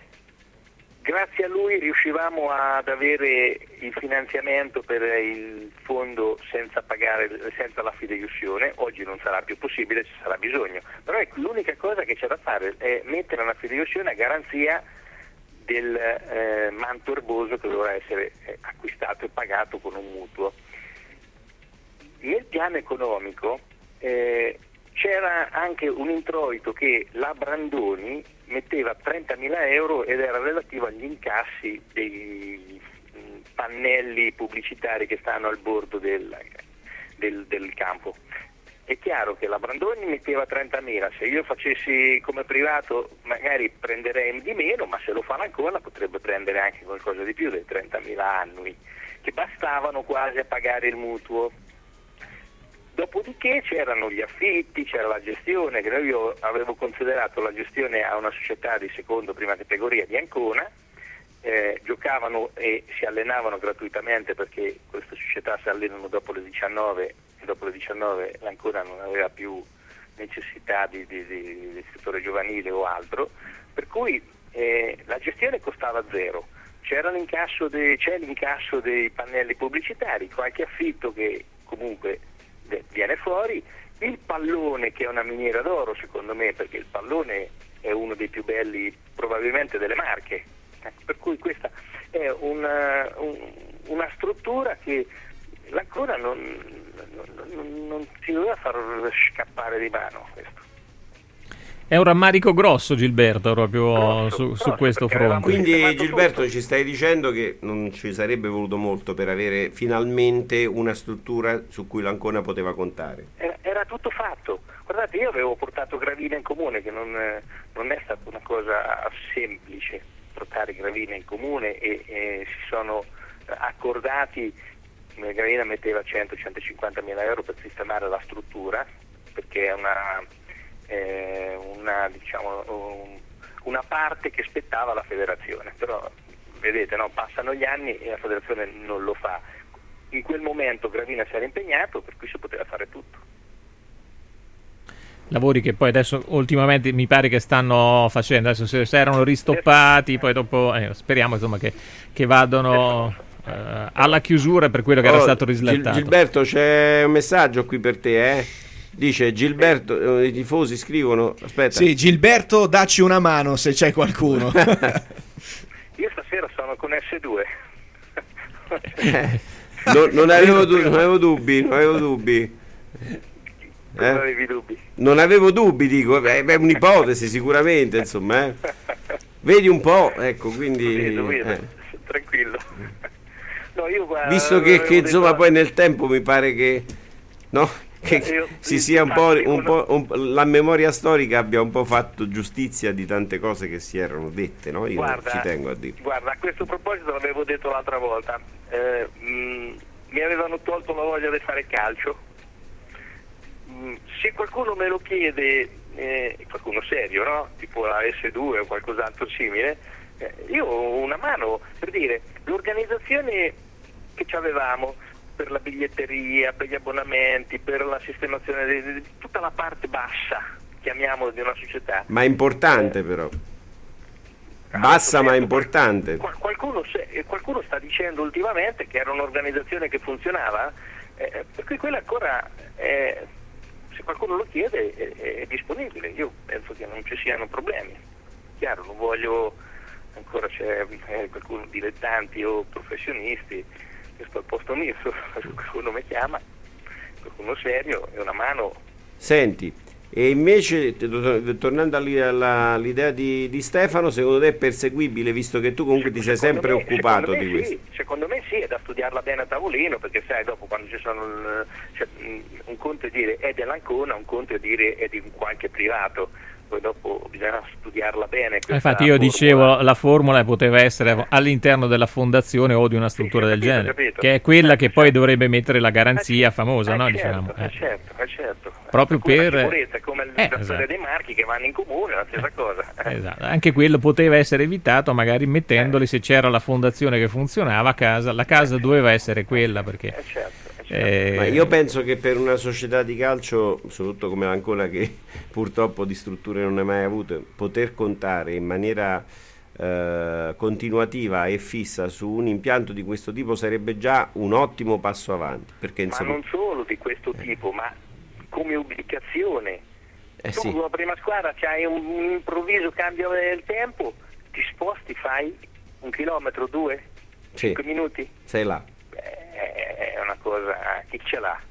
Grazie a lui riuscivamo ad avere il finanziamento per il fondo senza pagare, senza la fideiussione. Oggi non sarà più possibile, ci sarà bisogno. Però ecco, l'unica cosa che c'è da fare è mettere una fideiussione a garanzia del eh, manto erboso che dovrà essere acquistato e pagato con un mutuo. Nel piano economico eh, c'era anche un introito che la Brandoni metteva trentamila euro ed era relativo agli incassi dei mh, pannelli pubblicitari che stanno al bordo del, del, del campo. È chiaro che la Brandoni metteva trentamila, se io facessi come privato magari prenderei di meno, ma se lo fa ancora potrebbe prendere anche qualcosa di più dei trentamila annui, che bastavano quasi a pagare il mutuo. Dopodiché c'erano gli affitti, c'era la gestione, che io avevo considerato la gestione a una società di secondo prima categoria di Ancona, eh, giocavano e si allenavano gratuitamente perché queste società si allenano dopo le diciannove che dopo le diciannove l'Ancona non aveva più necessità di, di, di, di settore giovanile o altro, per cui eh, la gestione costava zero, c'era l'incasso dei, c'è l'incasso dei pannelli pubblicitari, qualche affitto che comunque de, viene fuori, il pallone che è una miniera d'oro secondo me, perché il pallone è uno dei più belli probabilmente delle Marche, ecco, per cui questa è una, un, una struttura che l'Ancona non, non, non, non si doveva far scappare di mano questo. È un rammarico grosso, Gilberto, proprio grosso, su, grosso, su questo fronte. Quindi Gilberto ci stai dicendo che non ci sarebbe voluto molto per avere finalmente una struttura su cui l'Ancona poteva contare. Era, era tutto fatto. Guardate, io avevo portato Gravina in comune, che non, non è stata una cosa semplice portare Gravina in comune, e, e si sono accordati, Gravina metteva cento centocinquanta mila euro per sistemare la struttura, perché è una... Eh, una, diciamo, un, una parte che spettava alla federazione, però vedete, no, passano gli anni e la federazione non lo fa. In quel momento Gravina si era impegnato, per cui si poteva fare tutto. Lavori che poi adesso ultimamente mi pare che stanno facendo, adesso si, si erano ristoppati, poi dopo eh, speriamo insomma che, che vadano eh, alla chiusura per quello che oh, era stato rislattato. Gil- Gilberto, c'è un messaggio qui per te, eh? Dice Gilberto, eh, i tifosi scrivono, aspetta. Sì, Gilberto, dacci una mano se c'è qualcuno. Io stasera sono con S due. eh, non, non, avevo du- non avevo dubbi, non avevo dubbi. Eh? Non avevi dubbi? Non avevo dubbi, dico, è eh, un'ipotesi sicuramente, insomma, eh. Vedi un po', ecco, quindi... Vedo, vedo, eh. Tranquillo. No, io guarda, visto che, che insomma detto... poi nel tempo mi pare che... No? Che io, si io, sia un po', un po' un, la memoria storica abbia un po' fatto giustizia di tante cose che si erano dette, no? Io guarda, ci tengo a dire. Guarda, a questo proposito l'avevo detto l'altra volta, eh, mh, mi avevano tolto la voglia di fare calcio. Mh, se qualcuno me lo chiede, eh, qualcuno serio, no? Tipo la S due o qualcos'altro simile, eh, io ho una mano per dire, l'organizzazione che ci avevamo per la biglietteria, per gli abbonamenti, per la sistemazione di, di, di tutta la parte bassa, chiamiamolo, di una società. Ma è importante eh, però. Bassa ma è importante. Qualcuno, se, qualcuno sta dicendo ultimamente che era un'organizzazione che funzionava, eh, per cui quella ancora, eh, se qualcuno lo chiede, è, è disponibile. Io penso che non ci siano problemi. Chiaro, non voglio, ancora c'è eh, qualcuno, dilettanti o professionisti, sto al posto mio, qualcuno mi chiama, qualcuno serio, e una mano. Senti, e invece tornando all'idea di, di Stefano, secondo te è perseguibile, visto che tu comunque ti sei sempre me, occupato di sì, questo? Secondo me sì, è da studiarla bene a tavolino, perché sai, dopo quando ci sono il, cioè, un conto è dire è dell'Ancona, un conto è dire è di qualche privato, poi dopo bisogna studiarla bene. Infatti io formula. dicevo la formula poteva essere all'interno della fondazione o di una struttura sì, sì, del capito, genere, capito. Che è quella eh, che certo. poi dovrebbe mettere la garanzia eh, famosa, eh, no? Certo, diciamo. Eh. certo, eh, certo. Proprio per... La sicurezza, come il, eh, la storia dei marchi che vanno in comune, la stessa cosa. Eh. Esatto. Anche quello poteva essere evitato magari mettendoli, eh. se c'era la fondazione che funzionava a casa, la casa eh. doveva essere quella, perché... Eh, certo. Eh, Ma io penso che per una società di calcio, soprattutto come l'Ancona, che purtroppo di strutture non ne ha mai avute, poter contare in maniera eh, continuativa e fissa su un impianto di questo tipo sarebbe già un ottimo passo avanti. Perché, insomma, ma non solo di questo tipo, ma come ubicazione. Eh, tu sì. con la prima squadra c'hai un, un improvviso cambio del tempo, ti sposti, fai un chilometro, due, sì. cinque minuti. Sei là. È una cosa, chi ce l'ha?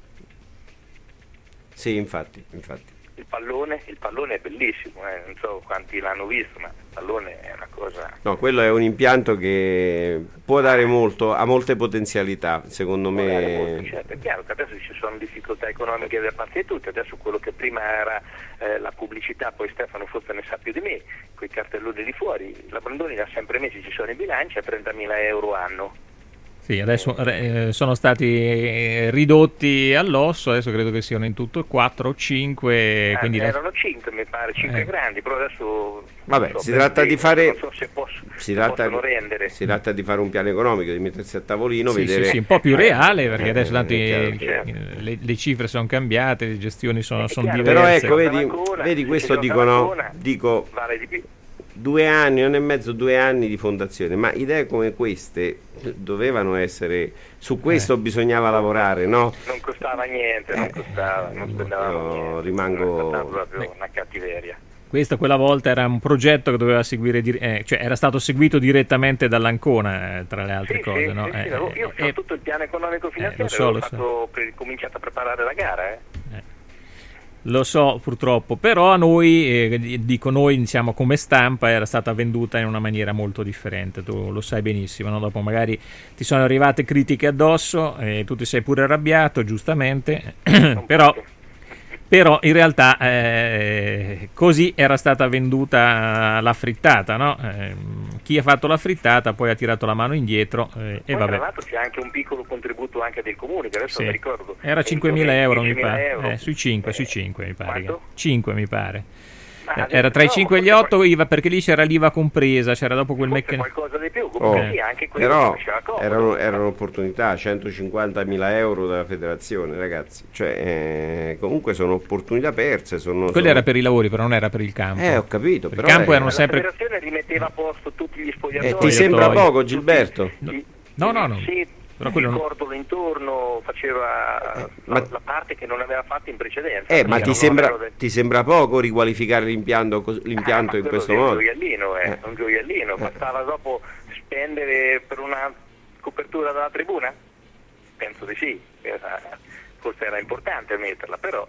Sì, infatti, infatti. Il pallone, il pallone è bellissimo, eh? Non so quanti l'hanno visto, ma il pallone è una cosa... No, quello è un impianto che può dare molto, ha molte potenzialità, secondo può me. Molto, certo. È chiaro che adesso ci sono difficoltà economiche da parte di tutti, adesso quello che prima era eh, la pubblicità, poi Stefano forse ne sa più di me, quei cartelloni di fuori, la Brandoni li ha sempre messi, ci sono in bilancia, trentamila euro anno. Sì, adesso eh, sono stati ridotti all'osso, adesso credo che siano in tutto quattro o cinque. Ah, quindi erano cinque mi pare, cinque eh. grandi, però adesso... Vabbè, so, si tratta di fare... Non so se posso, si tratta, possono rendere. Si tratta di fare un piano economico, di mettersi a tavolino, sì, vedere... sì, sì, un po' più reale, perché eh, adesso tanto eh, i- certo. le, le cifre sono cambiate, le gestioni sono, sono chiaro, diverse. Però ecco, vedi, Ancona, vedi se questo gioca dico, no, Ancona, dico vale di più. due anni, un anno e mezzo, due anni di fondazione, ma idee come queste dovevano essere, su questo Eh. bisognava lavorare, no? Non costava niente, non costava, non spendevamo Io niente. rimango- Non costava proprio una cattiveria. Questo quella volta era un progetto che doveva seguire, dir- eh, cioè era stato seguito direttamente dall'Ancona, eh, tra le altre Sì, cose, sì, no? sì, sì, Eh, l'avevo- io ho eh, fatto tutto il piano economico finanziario, lo so, ho lo fatto per, cominciato a preparare la gara, eh. Lo so purtroppo, però a noi, eh, dico noi, diciamo come stampa, era stata venduta in una maniera molto differente, tu lo sai benissimo, no? Dopo magari ti sono arrivate critiche addosso e tu ti sei pure arrabbiato, giustamente, però, però in realtà eh, così era stata venduta la frittata, no? Eh, chi ha fatto la frittata poi ha tirato la mano indietro eh, e Poi tra vabbè. l'altro c'è anche un piccolo contributo anche dei comuni, che adesso Sì. mi ricordo. Era cinquemila euro, mi diecimila pare. euro. Eh, sui cinque, sui cinque mi pare. Quanto? cinque mi pare. Ma Eh, adesso Era tra i no, cinque e gli otto I V A, perché lì c'era l'I V A compresa, c'era dopo quel meccanismo. qualcosa di più, Oh, comunque sì, anche quello però faceva comodo. erano, erano opportunità, centocinquantamila euro dalla federazione, ragazzi, cioè eh, comunque sono opportunità perse. Sono, Quello sono- era per i lavori, però non era per il campo. Eh, ho capito, Per però il campo è- erano La sempre... federazione rimetteva a posto tutti gli spogliatoi. Eh, ti sembra poco, Gilberto? No, no, no. Sì, Però quello il non- cordolo intorno faceva ma- la, la parte che non aveva fatto in precedenza. Eh, ma Perché ti non sembra, avevano de- ti sembra poco riqualificare l'impianto, cos- l'impianto Ah, in ma questo quello è modo? un gioiellino, eh, un gioiellino. Bastava dopo spendere per una copertura della tribuna? Penso di sì, era- forse era importante metterla, però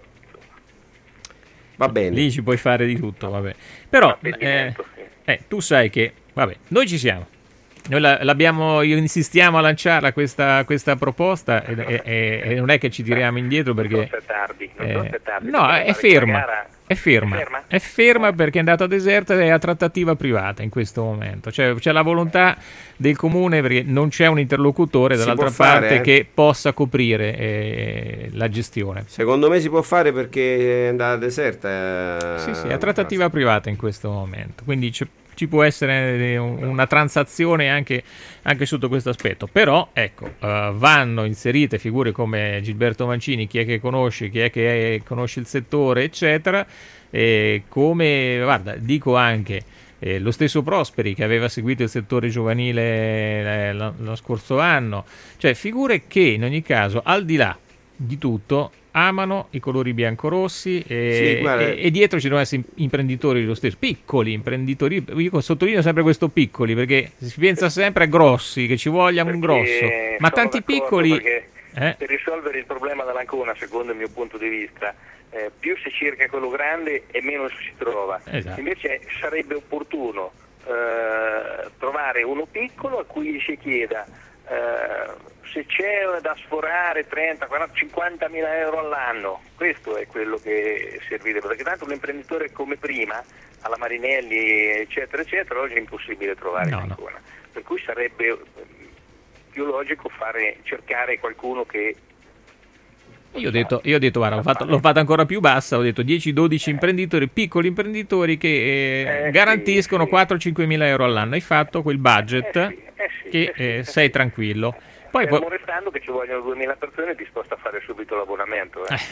Va bene. Lì ci puoi fare di tutto, vabbè. Però eh, Provvedimento, sì. eh, tu sai che, vabbè, noi ci siamo. Noi la- l'abbiamo, io insistiamo a lanciarla questa, questa proposta e, e- e- e non è che ci tiriamo indietro perché... non so se è tardi. Non so eh, se è tardi. no, Bisogna è fare questa ferma, gara. è ferma, È ferma? è ferma perché è andata deserta e è a trattativa privata in questo momento. Cioè c'è la volontà del comune perché non c'è un interlocutore Si dall'altra può fare, parte eh? che possa coprire eh, la gestione. Secondo me si può fare perché è andata deserta. Sì, sì, è a trattativa privata in questo momento, quindi ci, ci può essere un- una transazione anche, anche sotto questo aspetto. Però, ecco, eh, vanno inserite figure come Gilberto Mancini, chi è che conosce, chi è che è- conosce il settore, eccetera, e come, guarda, dico anche... eh, lo stesso Prosperi che aveva seguito il settore giovanile eh, lo, lo scorso anno, cioè figure che in ogni caso al di là di tutto amano i colori biancorossi e, Sì, guarda- e- e dietro ci devono essere imprenditori lo stesso, piccoli imprenditori, io sottolineo sempre questo piccoli perché si pensa sempre a grossi, che ci voglia un grosso, Perché ma sono tanti d'accordo, piccoli perché eh? per risolvere il problema dell'Ancona, secondo il mio punto di vista, eh, più si cerca quello grande e meno si trova. Esatto. Invece sarebbe opportuno eh, trovare uno piccolo a cui si chieda eh, se c'è da sforare trenta, quaranta, cinquantamila euro all'anno. Questo è quello che servirebbe, perché tanto un imprenditore come prima, alla Marinelli eccetera eccetera, oggi è impossibile trovare in No, no. Ancona. Per cui sarebbe eh, più logico fare, cercare qualcuno che Io ho detto, io ho detto guarda, l'ho fatto, l'ho fatta ancora più bassa, ho detto dieci dodici imprenditori, piccoli imprenditori che eh, Eh, garantiscono sì, sì. quattro cinque mila euro all'anno. Hai fatto quel budget Eh sì, eh sì, che eh sì, eh, eh sei sì. tranquillo. Poi, fermo poi- restando che ci vogliono duemila persone disposte a fare subito l'abbonamento. eh.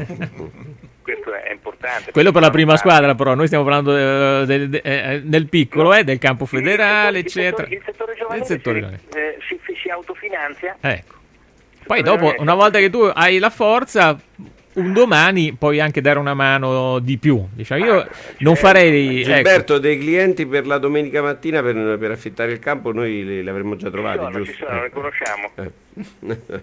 Questo è importante. quello per la prima Perché squadra, però noi stiamo parlando eh, del, de- eh, del piccolo, eh, del campo federale, il settore- eccetera. Il settore giovanile Nel settore si, giovanile. eh, si, si autofinanzia. Ecco. Poi dopo, una volta che tu hai la forza, un domani puoi anche dare una mano di più. Diciamo, io non farei... ecco. Gilberto, dei clienti per la domenica mattina per, per affittare il campo noi li, li avremmo già Ci trovati, sono, ci giusto? sono, ne conosciamo. Eh.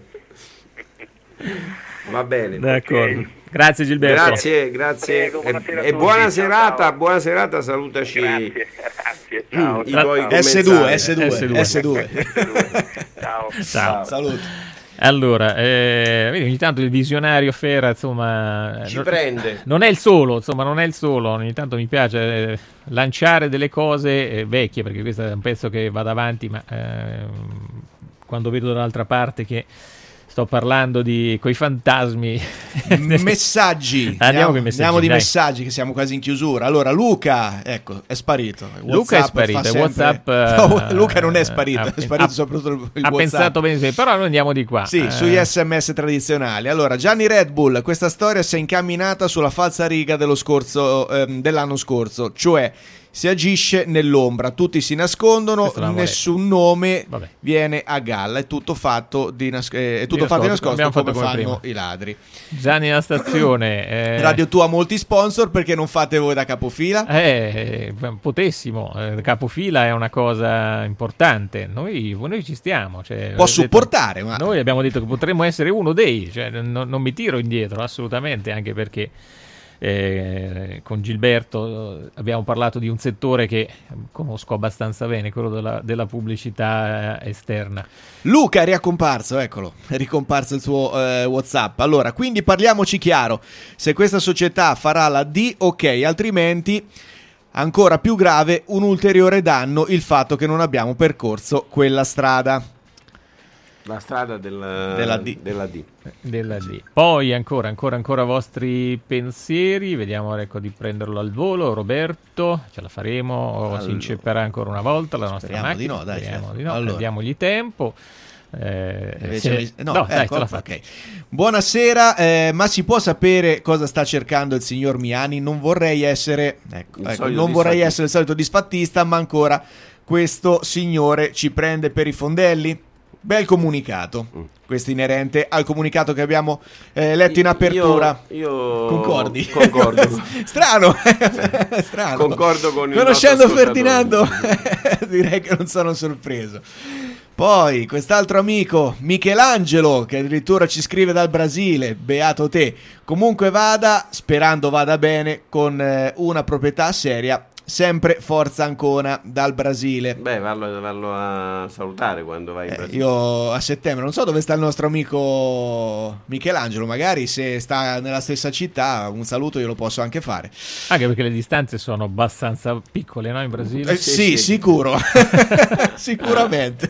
Va bene. D'accordo. Grazie Gilberto. Grazie, grazie. Prego, buonasera a e, e tutti. buona Ciao, serata, ciao. buona serata, salutaci Grazie, grazie. Ciao. i ciao, tuoi ciao. S due, S due, S due. S due. Ciao. Ciao. Saluto. Allora, eh, vedi, ogni tanto il visionario Fera, insomma, Ci non, prende. non è il solo, insomma, non è il solo. Ogni tanto mi piace eh, lanciare delle cose eh, vecchie, perché questo è un pezzo che va davanti, ma ehm, quando vedo dall'altra parte che sto parlando di quei fantasmi. Messaggi, andiamo, andiamo, con i messaggi, andiamo di dai. messaggi che siamo quasi in chiusura. Allora Luca, ecco, è sparito. Luca è WhatsApp sparito, fa sempre- WhatsApp, No, eh, Luca non è sparito, ha- è sparito ha- soprattutto il il ha WhatsApp. pensato bene, però noi andiamo di qua. Sì, Eh, sugli sms tradizionali. Allora, Gianni Red Bull, questa storia si è incamminata sulla falsa riga dello scorso, ehm, dell'anno scorso, cioè si agisce nell'ombra, tutti si nascondono, Questo l'avevo nessun nome Vabbè. viene a galla, è tutto fatto di, nas- eh, è tutto Di fatto di nascosto, nascosto abbiamo come fatto come fanno prima. i ladri. Gianni la stazione. eh, Radio Tua ha molti sponsor, perché non fate voi da capofila? Eh, potessimo, eh, capofila è una cosa importante, noi, noi ci stiamo. Cioè, Può avete supportare, detto- ma- Noi abbiamo detto che potremmo essere uno dei, cioè, non, non mi tiro indietro assolutamente, anche perché eh, con Gilberto eh, abbiamo parlato di un settore che conosco abbastanza bene, quello della, della pubblicità eh, esterna. Luca è riacomparso, eccolo, è ricomparso il suo eh, WhatsApp. Allora, quindi parliamoci chiaro, se questa società farà la D, ok, altrimenti ancora più grave, un ulteriore danno il fatto che non abbiamo percorso quella strada. La strada del, Della D. Della D. Della D. Poi ancora, ancora, ancora vostri pensieri. Vediamo, ecco, di prenderlo al volo. Roberto, ce la faremo o Allora. si incepperà ancora una volta la nostra Speriamo macchina? di no, dai, Speriamo Stefano. di no. Allora. Diamogli tempo. Eh, Invece se- mi- no, no, dai, ecco, ce la fate. ok. Buonasera, eh, ma si può sapere cosa sta cercando il signor Miani? Non vorrei essere, ecco, Il ecco, solito non vorrei disfattista. essere il solito disfattista, ma ancora questo signore ci prende per i fondelli? Bel comunicato, Mm. questo inerente al comunicato che abbiamo eh, letto in apertura. Io, io Concordi? Concordo. Strano, strano. Concordo con il Conoscendo nostro Ferdinando, direi che non sono sorpreso. Poi quest'altro amico, Michelangelo, che addirittura ci scrive dal Brasile, beato te. Comunque vada, sperando vada bene, con eh, una proprietà seria, sempre Forza Ancona dal Brasile. Beh, vallo, vallo a salutare quando vai in Eh, Brasile. io a settembre non so dove sta il nostro amico Michelangelo, magari se sta nella stessa città un saluto io lo posso anche fare. Anche perché le distanze sono abbastanza piccole, no? In Brasile? Eh, sì, sicuro, sicuramente.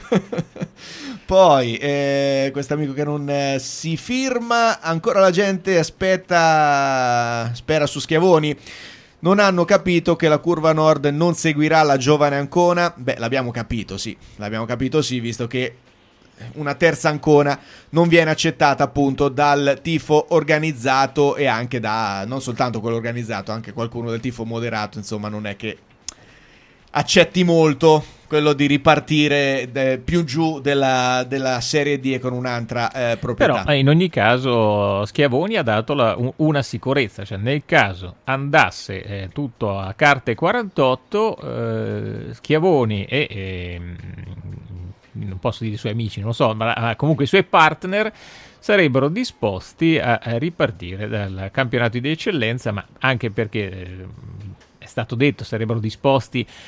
Poi eh, questo amico che non eh, si firma, ancora la gente aspetta, spera su Schiavoni. Non hanno capito che la curva nord non seguirà la giovane Ancona? Beh, l'abbiamo capito, sì, l'abbiamo capito, sì, visto che una terza Ancona non viene accettata appunto dal tifo organizzato e anche da, non soltanto quello organizzato, anche qualcuno del tifo moderato, insomma non è che accetti molto quello di ripartire eh, più giù della, della Serie D e con un'altra eh, proprietà. Però eh, in ogni caso Schiavoni ha dato la- un- una sicurezza, cioè nel caso andasse eh, tutto a carte quarantotto, eh, Schiavoni e, e, mm, non posso dire i suoi amici, non so, ma ma comunque i suoi partner sarebbero disposti a, a ripartire dal campionato di eccellenza, ma anche perché eh, è stato detto sarebbero disposti eh,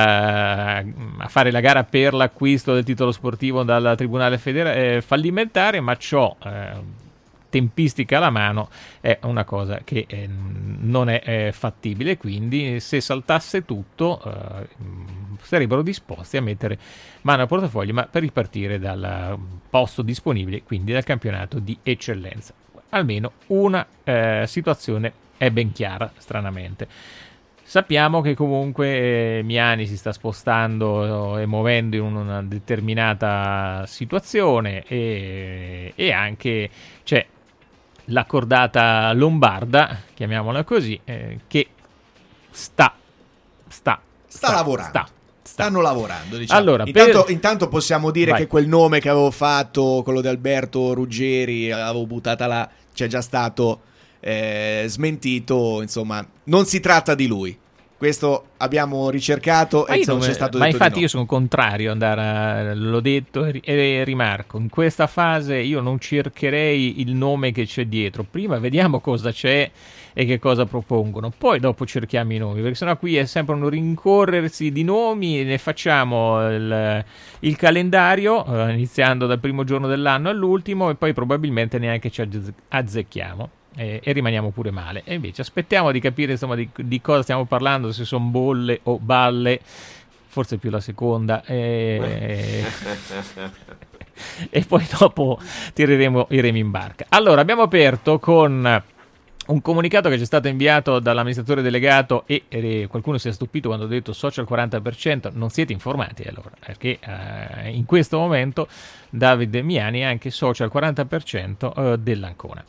a fare la gara per l'acquisto del titolo sportivo dal Tribunale federa- eh, fallimentare, ma ciò eh, tempistica alla mano è una cosa che eh, non è eh, fattibile, quindi se saltasse tutto eh, sarebbero disposti a mettere mano al portafoglio, ma per ripartire dal posto disponibile, quindi dal campionato di eccellenza. Almeno una eh, situazione è ben chiara, stranamente. Sappiamo che comunque eh, Miani si sta spostando e muovendo in una determinata situazione e, e anche c'è la cordata lombarda, chiamiamola così, eh, che sta, sta, Sta lavorando. sta, sta. Stanno lavorando, diciamo. Allora, intanto, per- intanto possiamo dire Vai. che quel nome che avevo fatto, quello di Alberto Ruggeri, avevo buttata là, c'è già stato eh, smentito, insomma, non si tratta di lui. Questo abbiamo ricercato Ma, e io insomma, non- c'è stato ma detto infatti di no. io sono contrario ad andare a- l'ho detto e ri- e rimarco, in questa fase io non cercherei il nome che c'è dietro, prima vediamo cosa c'è e che cosa propongono, poi dopo cerchiamo i nomi, perché sennò qui è sempre un rincorrersi di nomi e ne facciamo il, il calendario eh, iniziando dal primo giorno dell'anno all'ultimo e poi probabilmente neanche ci azze- azzecchiamo. E, e rimaniamo pure male. E invece aspettiamo di capire insomma di, di cosa stiamo parlando, se sono bolle o balle, forse più la seconda. E... e poi dopo tireremo i remi in barca. Allora, abbiamo aperto con un comunicato che ci è stato inviato dall'amministratore delegato e eh, qualcuno si è stupito quando ho detto social quaranta per cento, non siete informati allora, perché eh, in questo momento Davide Miani è anche social quaranta per cento eh, dell'Ancona.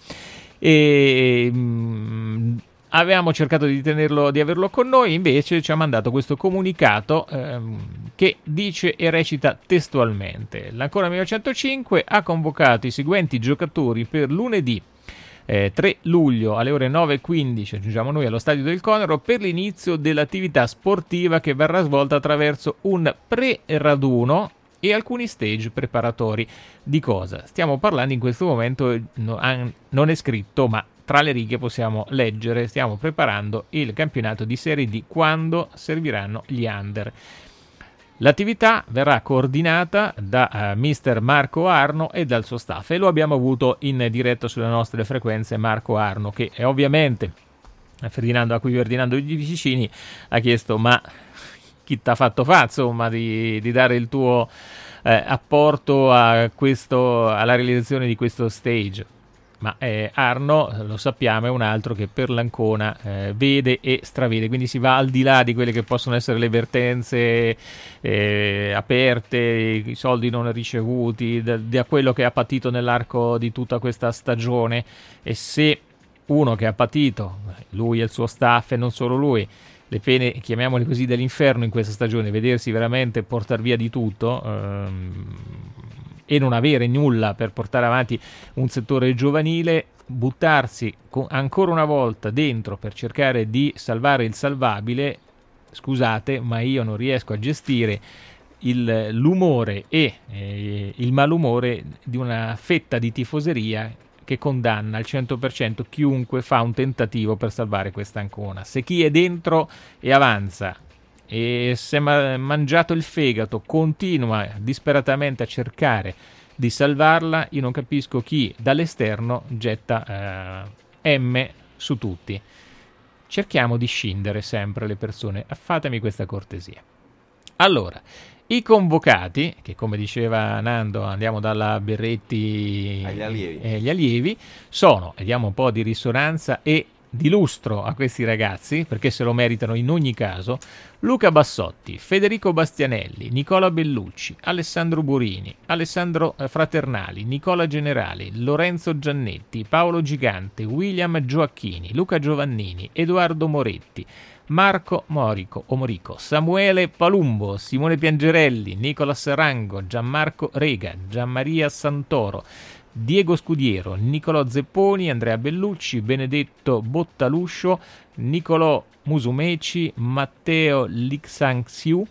E mh, avevamo cercato di tenerlo, di averlo con noi, invece ci ha mandato questo comunicato ehm, che dice e recita testualmente: l'Ancona millenovecentocinque ha convocato i seguenti giocatori per lunedì Eh, tre luglio alle ore nove e quindici, aggiungiamo noi, allo Stadio del Conero per l'inizio dell'attività sportiva che verrà svolta attraverso un pre-raduno e alcuni stage preparatori. Di cosa stiamo parlando in questo momento? No, an, non è scritto, ma tra le righe possiamo leggere: stiamo preparando il campionato di Serie D quando serviranno gli under. L'attività verrà coordinata da uh, mister Marco Arno e dal suo staff, e lo abbiamo avuto in diretta sulle nostre frequenze. Marco Arno, che è ovviamente Ferdinando, a cui Ferdinando Di Vicini ha chiesto: ma chi t'ha fatto fa insomma di, di dare il tuo eh, apporto a questo, alla realizzazione di questo stage? Ma eh, Arno, lo sappiamo, è un altro che per l'Ancona eh, vede e stravede, quindi si va al di là di quelle che possono essere le vertenze eh, aperte, i soldi non ricevuti, da, da quello che ha patito nell'arco di tutta questa stagione. E se uno che ha patito, lui e il suo staff e non solo lui, le pene, chiamiamole così, dell'inferno in questa stagione, vedersi veramente portar via di tutto, ehm, e non avere nulla per portare avanti un settore giovanile, buttarsi co- ancora una volta dentro per cercare di salvare il salvabile, scusate, ma io non riesco a gestire il, l'umore e eh, il malumore di una fetta di tifoseria che condanna al cento per cento chiunque fa un tentativo per salvare questa Ancona. Se chi è dentro e avanza e si è mangiato il fegato continua disperatamente a cercare di salvarla, io non capisco chi dall'esterno getta eh, M su tutti. Cerchiamo di scindere sempre le persone, fatemi questa cortesia. Allora, i convocati, che come diceva Nando, andiamo dalla Berretti agli allievi, e gli allievi, sono, e diamo un po' di risonanza e di lustro a questi ragazzi, perché se lo meritano in ogni caso: Luca Bassotti, Federico Bastianelli, Nicola Bellucci, Alessandro Burini, Alessandro Fraternali, Nicola Generali, Lorenzo Giannetti, Paolo Gigante, William Gioacchini, Luca Giovannini, Edoardo Moretti, Marco Morico, o Morico, Samuele Palumbo, Simone Piangerelli, Nicola Sarango, Gianmarco Rega, Gianmaria Santoro, Diego Scudiero, Nicolò Zepponi, Andrea Bellucci, Benedetto Bottaluscio, Nicolò Musumeci, Matteo Lixanxiu,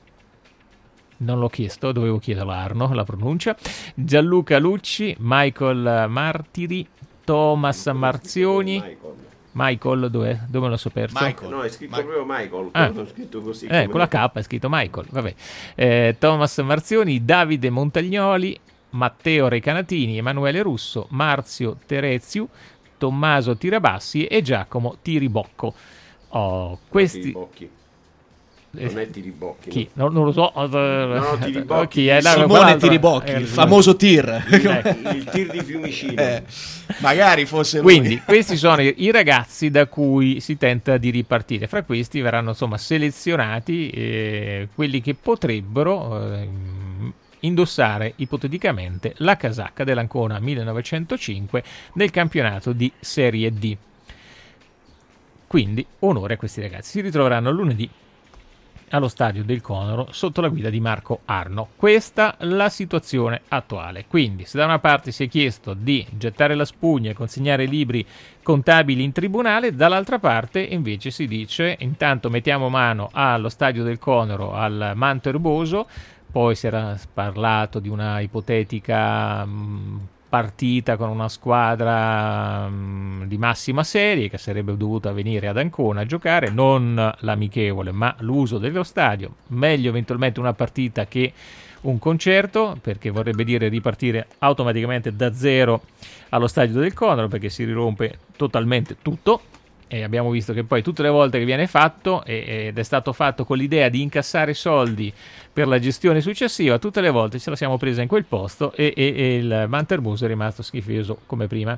non l'ho chiesto, dovevo chiederlo a Arno la pronuncia, Gianluca Lucci, Michael Martiri, Thomas Marzioni. Michael, Michael dov'è? Dove l'ho so perso? Michael. No, è scritto Ma- proprio Michael, Ah. ho scritto così. Eh, come- con la K è scritto Michael, vabbè. Eh, Thomas Marzioni, Davide Montagnoli, Matteo Recanatini, Emanuele Russo, Marzio Tereziu, Tommaso Tirabassi e Giacomo Tiribocco. Oh, questi... Tiribocchi. Non è Tiribocchi. Chi? No, non lo so. No, no, Tiribocchi. Chi è? Simone quell'altro- Tiribocchi, eh, il famoso tir. Il tir di Fiumicino. Eh, magari fosse lui. Quindi questi sono i, i ragazzi da cui si tenta di ripartire. Fra questi verranno insomma selezionati eh, quelli che potrebbero eh, indossare ipoteticamente la casacca dell'Ancona millenovecentocinque nel campionato di Serie D. Quindi onore a questi ragazzi. Si ritroveranno lunedì allo Stadio del Conero sotto la guida di Marco Arno. Questa la situazione attuale. Quindi, se da una parte si è chiesto di gettare la spugna e consegnare libri contabili in tribunale, dall'altra parte invece si dice: intanto mettiamo mano allo Stadio del Conero, al manto erboso. Poi si era parlato di una ipotetica mh, partita con una squadra mh, di massima serie che sarebbe dovuta venire ad Ancona a giocare, non l'amichevole ma l'uso dello stadio. Meglio eventualmente una partita che un concerto, perché vorrebbe dire ripartire automaticamente da zero allo Stadio del Conero, perché si rirompe totalmente tutto. e abbiamo visto che poi tutte le volte che viene fatto, e, ed è stato fatto con l'idea di incassare soldi per la gestione successiva, tutte le volte ce la siamo presa in quel posto e, e, e il Manterbus è rimasto schifoso come prima.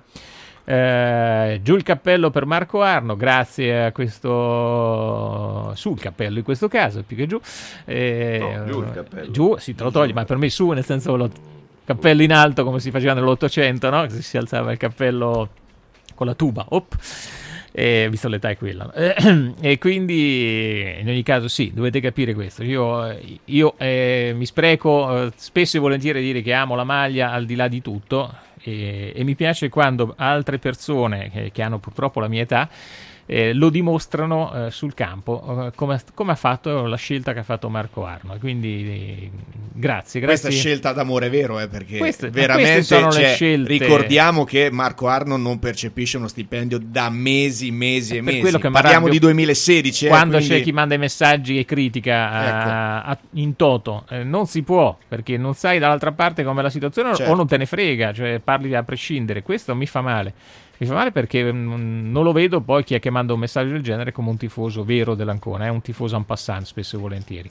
Eh, giù il cappello per Marco Arno, grazie a questo, sul cappello in questo caso, più che giù, eh, no, giù il cappello, giù si te lo togli, ma per me su, nel senso lo cappello in alto come si faceva nell'Ottocento, no? Che si alzava il cappello con la tuba, op. E visto l'età è quella, e quindi in ogni caso sì, dovete capire questo. Io, io eh, mi spreco eh, spesso e volentieri a dire che amo la maglia al di là di tutto, e, e mi piace quando altre persone che, che hanno purtroppo la mia età eh, lo dimostrano eh, sul campo, eh, come, come ha fatto la scelta che ha fatto Marco Arno. Quindi eh, grazie, grazie. Questa scelta d'amore vero, eh, perché queste, veramente sono cioè, le scelte. Ricordiamo che Marco Arno non percepisce uno stipendio da mesi, mesi e per mesi. Che Parliamo di duemilasedici. Quando eh, quindi... c'è chi manda i messaggi e critica ecco. a, a, in toto, eh, non si può, perché non sai dall'altra parte com'è la situazione, certo. O non te ne frega, cioè parli a prescindere. Questo mi fa male. Mi fa male perché mh, non lo vedo poi chi è che manda un messaggio del genere come un tifoso vero dell'Ancona, è eh? un tifoso en passant spesso e volentieri,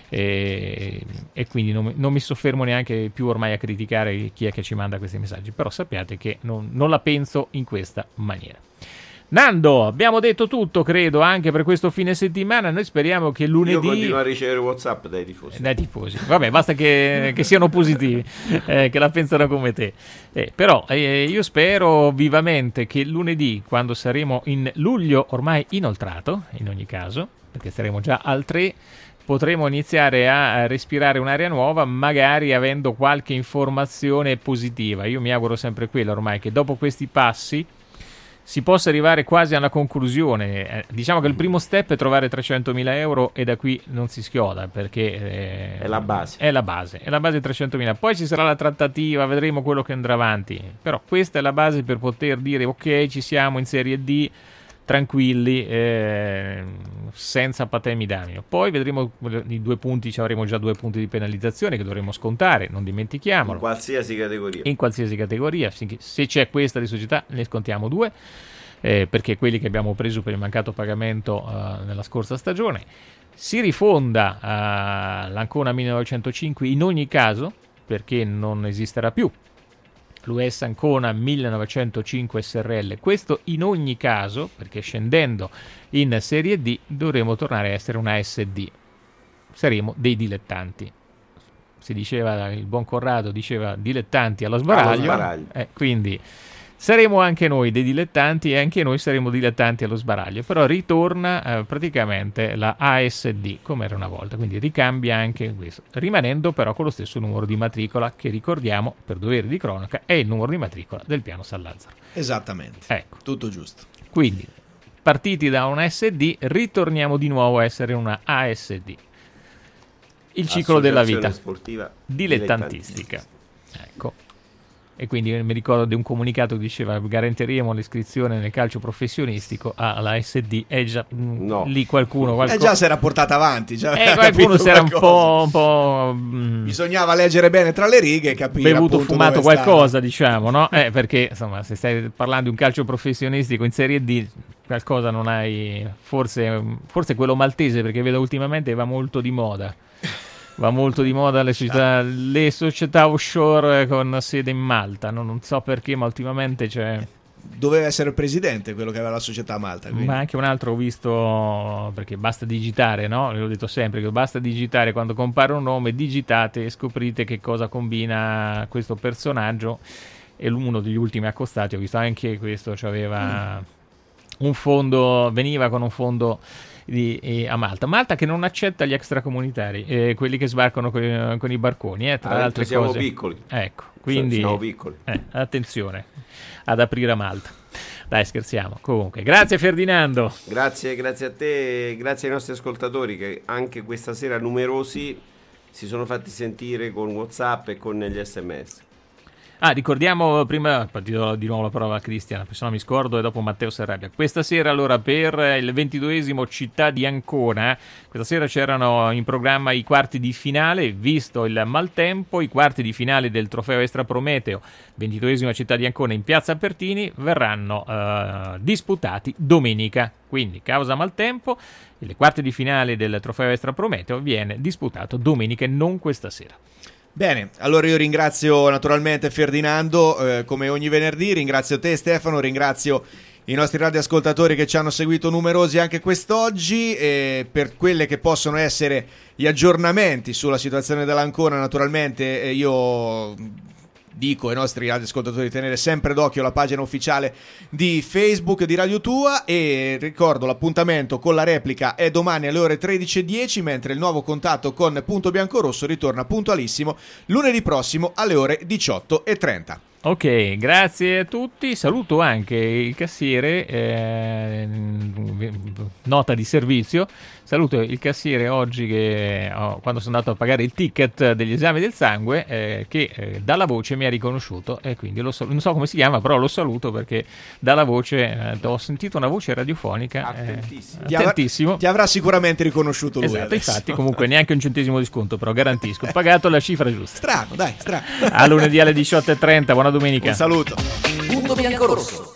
e, e quindi non, non mi soffermo neanche più ormai a criticare chi è che ci manda questi messaggi, però sappiate che non, non la penso in questa maniera. Nando, abbiamo detto tutto, credo, anche per questo fine settimana. Noi speriamo che lunedì... Io continuo a ricevere WhatsApp dai tifosi. Dai tifosi, vabbè, basta che, che siano positivi, eh, che la pensano come te. Eh, però eh, io spero vivamente che lunedì, quando saremo in luglio ormai inoltrato, in ogni caso, perché saremo già al tre, potremo iniziare a respirare un'aria nuova, magari avendo qualche informazione positiva. Io mi auguro sempre quello ormai, che dopo questi passi si possa arrivare quasi alla conclusione. Eh, diciamo che il primo step è trovare trecentomila euro e da qui non si schioda, perché eh, è la base. È la base, è la base trecentomila. Poi ci sarà la trattativa, vedremo quello che andrà avanti. Però questa è la base per poter dire ok, ci siamo in Serie D, tranquilli, eh, senza patemi d'animo. Poi vedremo i due punti, ci avremo già due punti di penalizzazione che dovremo scontare, non dimentichiamolo. In qualsiasi categoria. In qualsiasi categoria, se c'è questa di società ne scontiamo due, eh, perché quelli che abbiamo preso per il mancato pagamento uh, nella scorsa stagione. Si rifonda uh, l'Ancona millenovecentocinque in ogni caso, perché non esisterà più l'U S Ancona millenovecentocinque S R L, questo in ogni caso, perché scendendo in Serie D dovremo tornare a essere una S D, saremo dei dilettanti. Si diceva, il buon Corrado diceva dilettanti allo sbaraglio, allo sbaraglio. Eh, quindi saremo anche noi dei dilettanti e anche noi saremo dilettanti allo sbaraglio, però ritorna eh, praticamente la A S D come era una volta, quindi ricambia anche questo, rimanendo però con lo stesso numero di matricola che, ricordiamo per dovere di cronaca, è il numero di matricola del piano San Lazzaro. Esattamente, ecco. Tutto giusto. Quindi partiti da una S D ritorniamo di nuovo a essere una A S D, il ciclo della vita sportiva dilettantistica. Ecco. E quindi mi ricordo di un comunicato che diceva garantiremo l'iscrizione nel calcio professionistico alla S D, e già no. lì qualcuno, qualcuno... Eh già si era portata avanti, già eh, qualcuno si era un po', un po' mh, bisognava leggere bene tra le righe e capire bevuto, fumato qualcosa, stava. diciamo, no? Eh, perché insomma se stai parlando di un calcio professionistico in Serie D qualcosa non hai, forse, forse quello maltese, perché vedo ultimamente va molto di moda. Va molto di moda le società, le società offshore con sede in Malta, no? Non so perché, ma ultimamente c'è... Doveva essere il presidente quello che aveva la società a Malta. Quindi. Ma anche un altro ho visto, perché basta digitare, no? L'ho detto sempre, che basta digitare, quando compare un nome, digitate e scoprite che cosa combina questo personaggio. E uno degli ultimi accostati, ho visto anche questo, c'aveva mm. un fondo, veniva con un fondo... Di, eh, a Malta. Malta che non accetta gli extracomunitari, eh, quelli che sbarcano con, con i barconi, eh, tra ah, le altre siamo cose. piccoli. Ecco, quindi siamo piccoli. Eh, attenzione ad aprire a Malta. Dai, scherziamo. Comunque, grazie Ferdinando. Grazie, grazie a te, grazie ai nostri ascoltatori che anche questa sera numerosi si sono fatti sentire con WhatsApp e con gli S M S. Ah, ricordiamo prima, ti do di nuovo la parola a Cristian, se no mi scordo, e dopo Matteo si arrabbia. Questa sera allora per il ventiduesimo Città di Ancona, questa sera c'erano in programma i quarti di finale, visto il maltempo, i quarti di finale del trofeo Extra Prometeo, ventiduesima Città di Ancona in Piazza Pertini, verranno eh, disputati domenica. Quindi, causa maltempo, le quarti di finale del trofeo Extra Prometeo viene disputato domenica e non questa sera. Bene, allora io ringrazio naturalmente Ferdinando, eh, come ogni venerdì, ringrazio te Stefano, ringrazio i nostri radioascoltatori che ci hanno seguito numerosi anche quest'oggi, e per quelle che possono essere gli aggiornamenti sulla situazione dell'Ancona naturalmente eh, io dico ai nostri radioascoltatori di tenere sempre d'occhio la pagina ufficiale di Facebook di Radio Tua, e ricordo l'appuntamento con la replica è domani alle ore tredici e dieci, mentre il nuovo contatto con Punto Biancorosso ritorna puntualissimo lunedì prossimo alle ore diciotto e trenta. Ok, grazie a tutti. Saluto anche il cassiere, eh, nota di servizio. Saluto il cassiere oggi che oh, quando sono andato a pagare il ticket degli esami del sangue, eh, che eh, dalla voce mi ha riconosciuto, e quindi lo so, non so come si chiama, però lo saluto perché dalla voce eh, ho sentito una voce radiofonica. Attentissimo. Eh, Ti, avrà, attentissimo. ti avrà sicuramente riconosciuto lui. Esatto, adesso. infatti, comunque neanche un centesimo di sconto, però garantisco. Ho pagato la cifra giusta. Strano, dai, strano. A lunedì alle diciotto e trenta, buona domenica. Un saluto. Punto Biancorosso.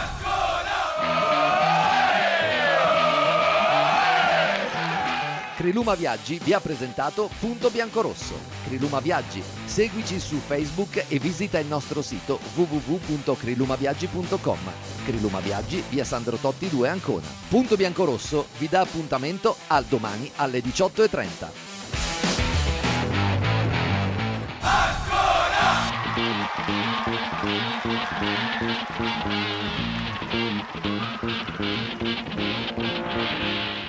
Criluma Viaggi vi ha presentato Punto Biancorosso. Criluma Viaggi, seguici su Facebook e visita il nostro sito w w w punto crilumaviaggi punto com. Criluma Viaggi, via Sandro Totti due Ancona. Punto Biancorosso vi dà appuntamento al domani alle diciotto e trenta.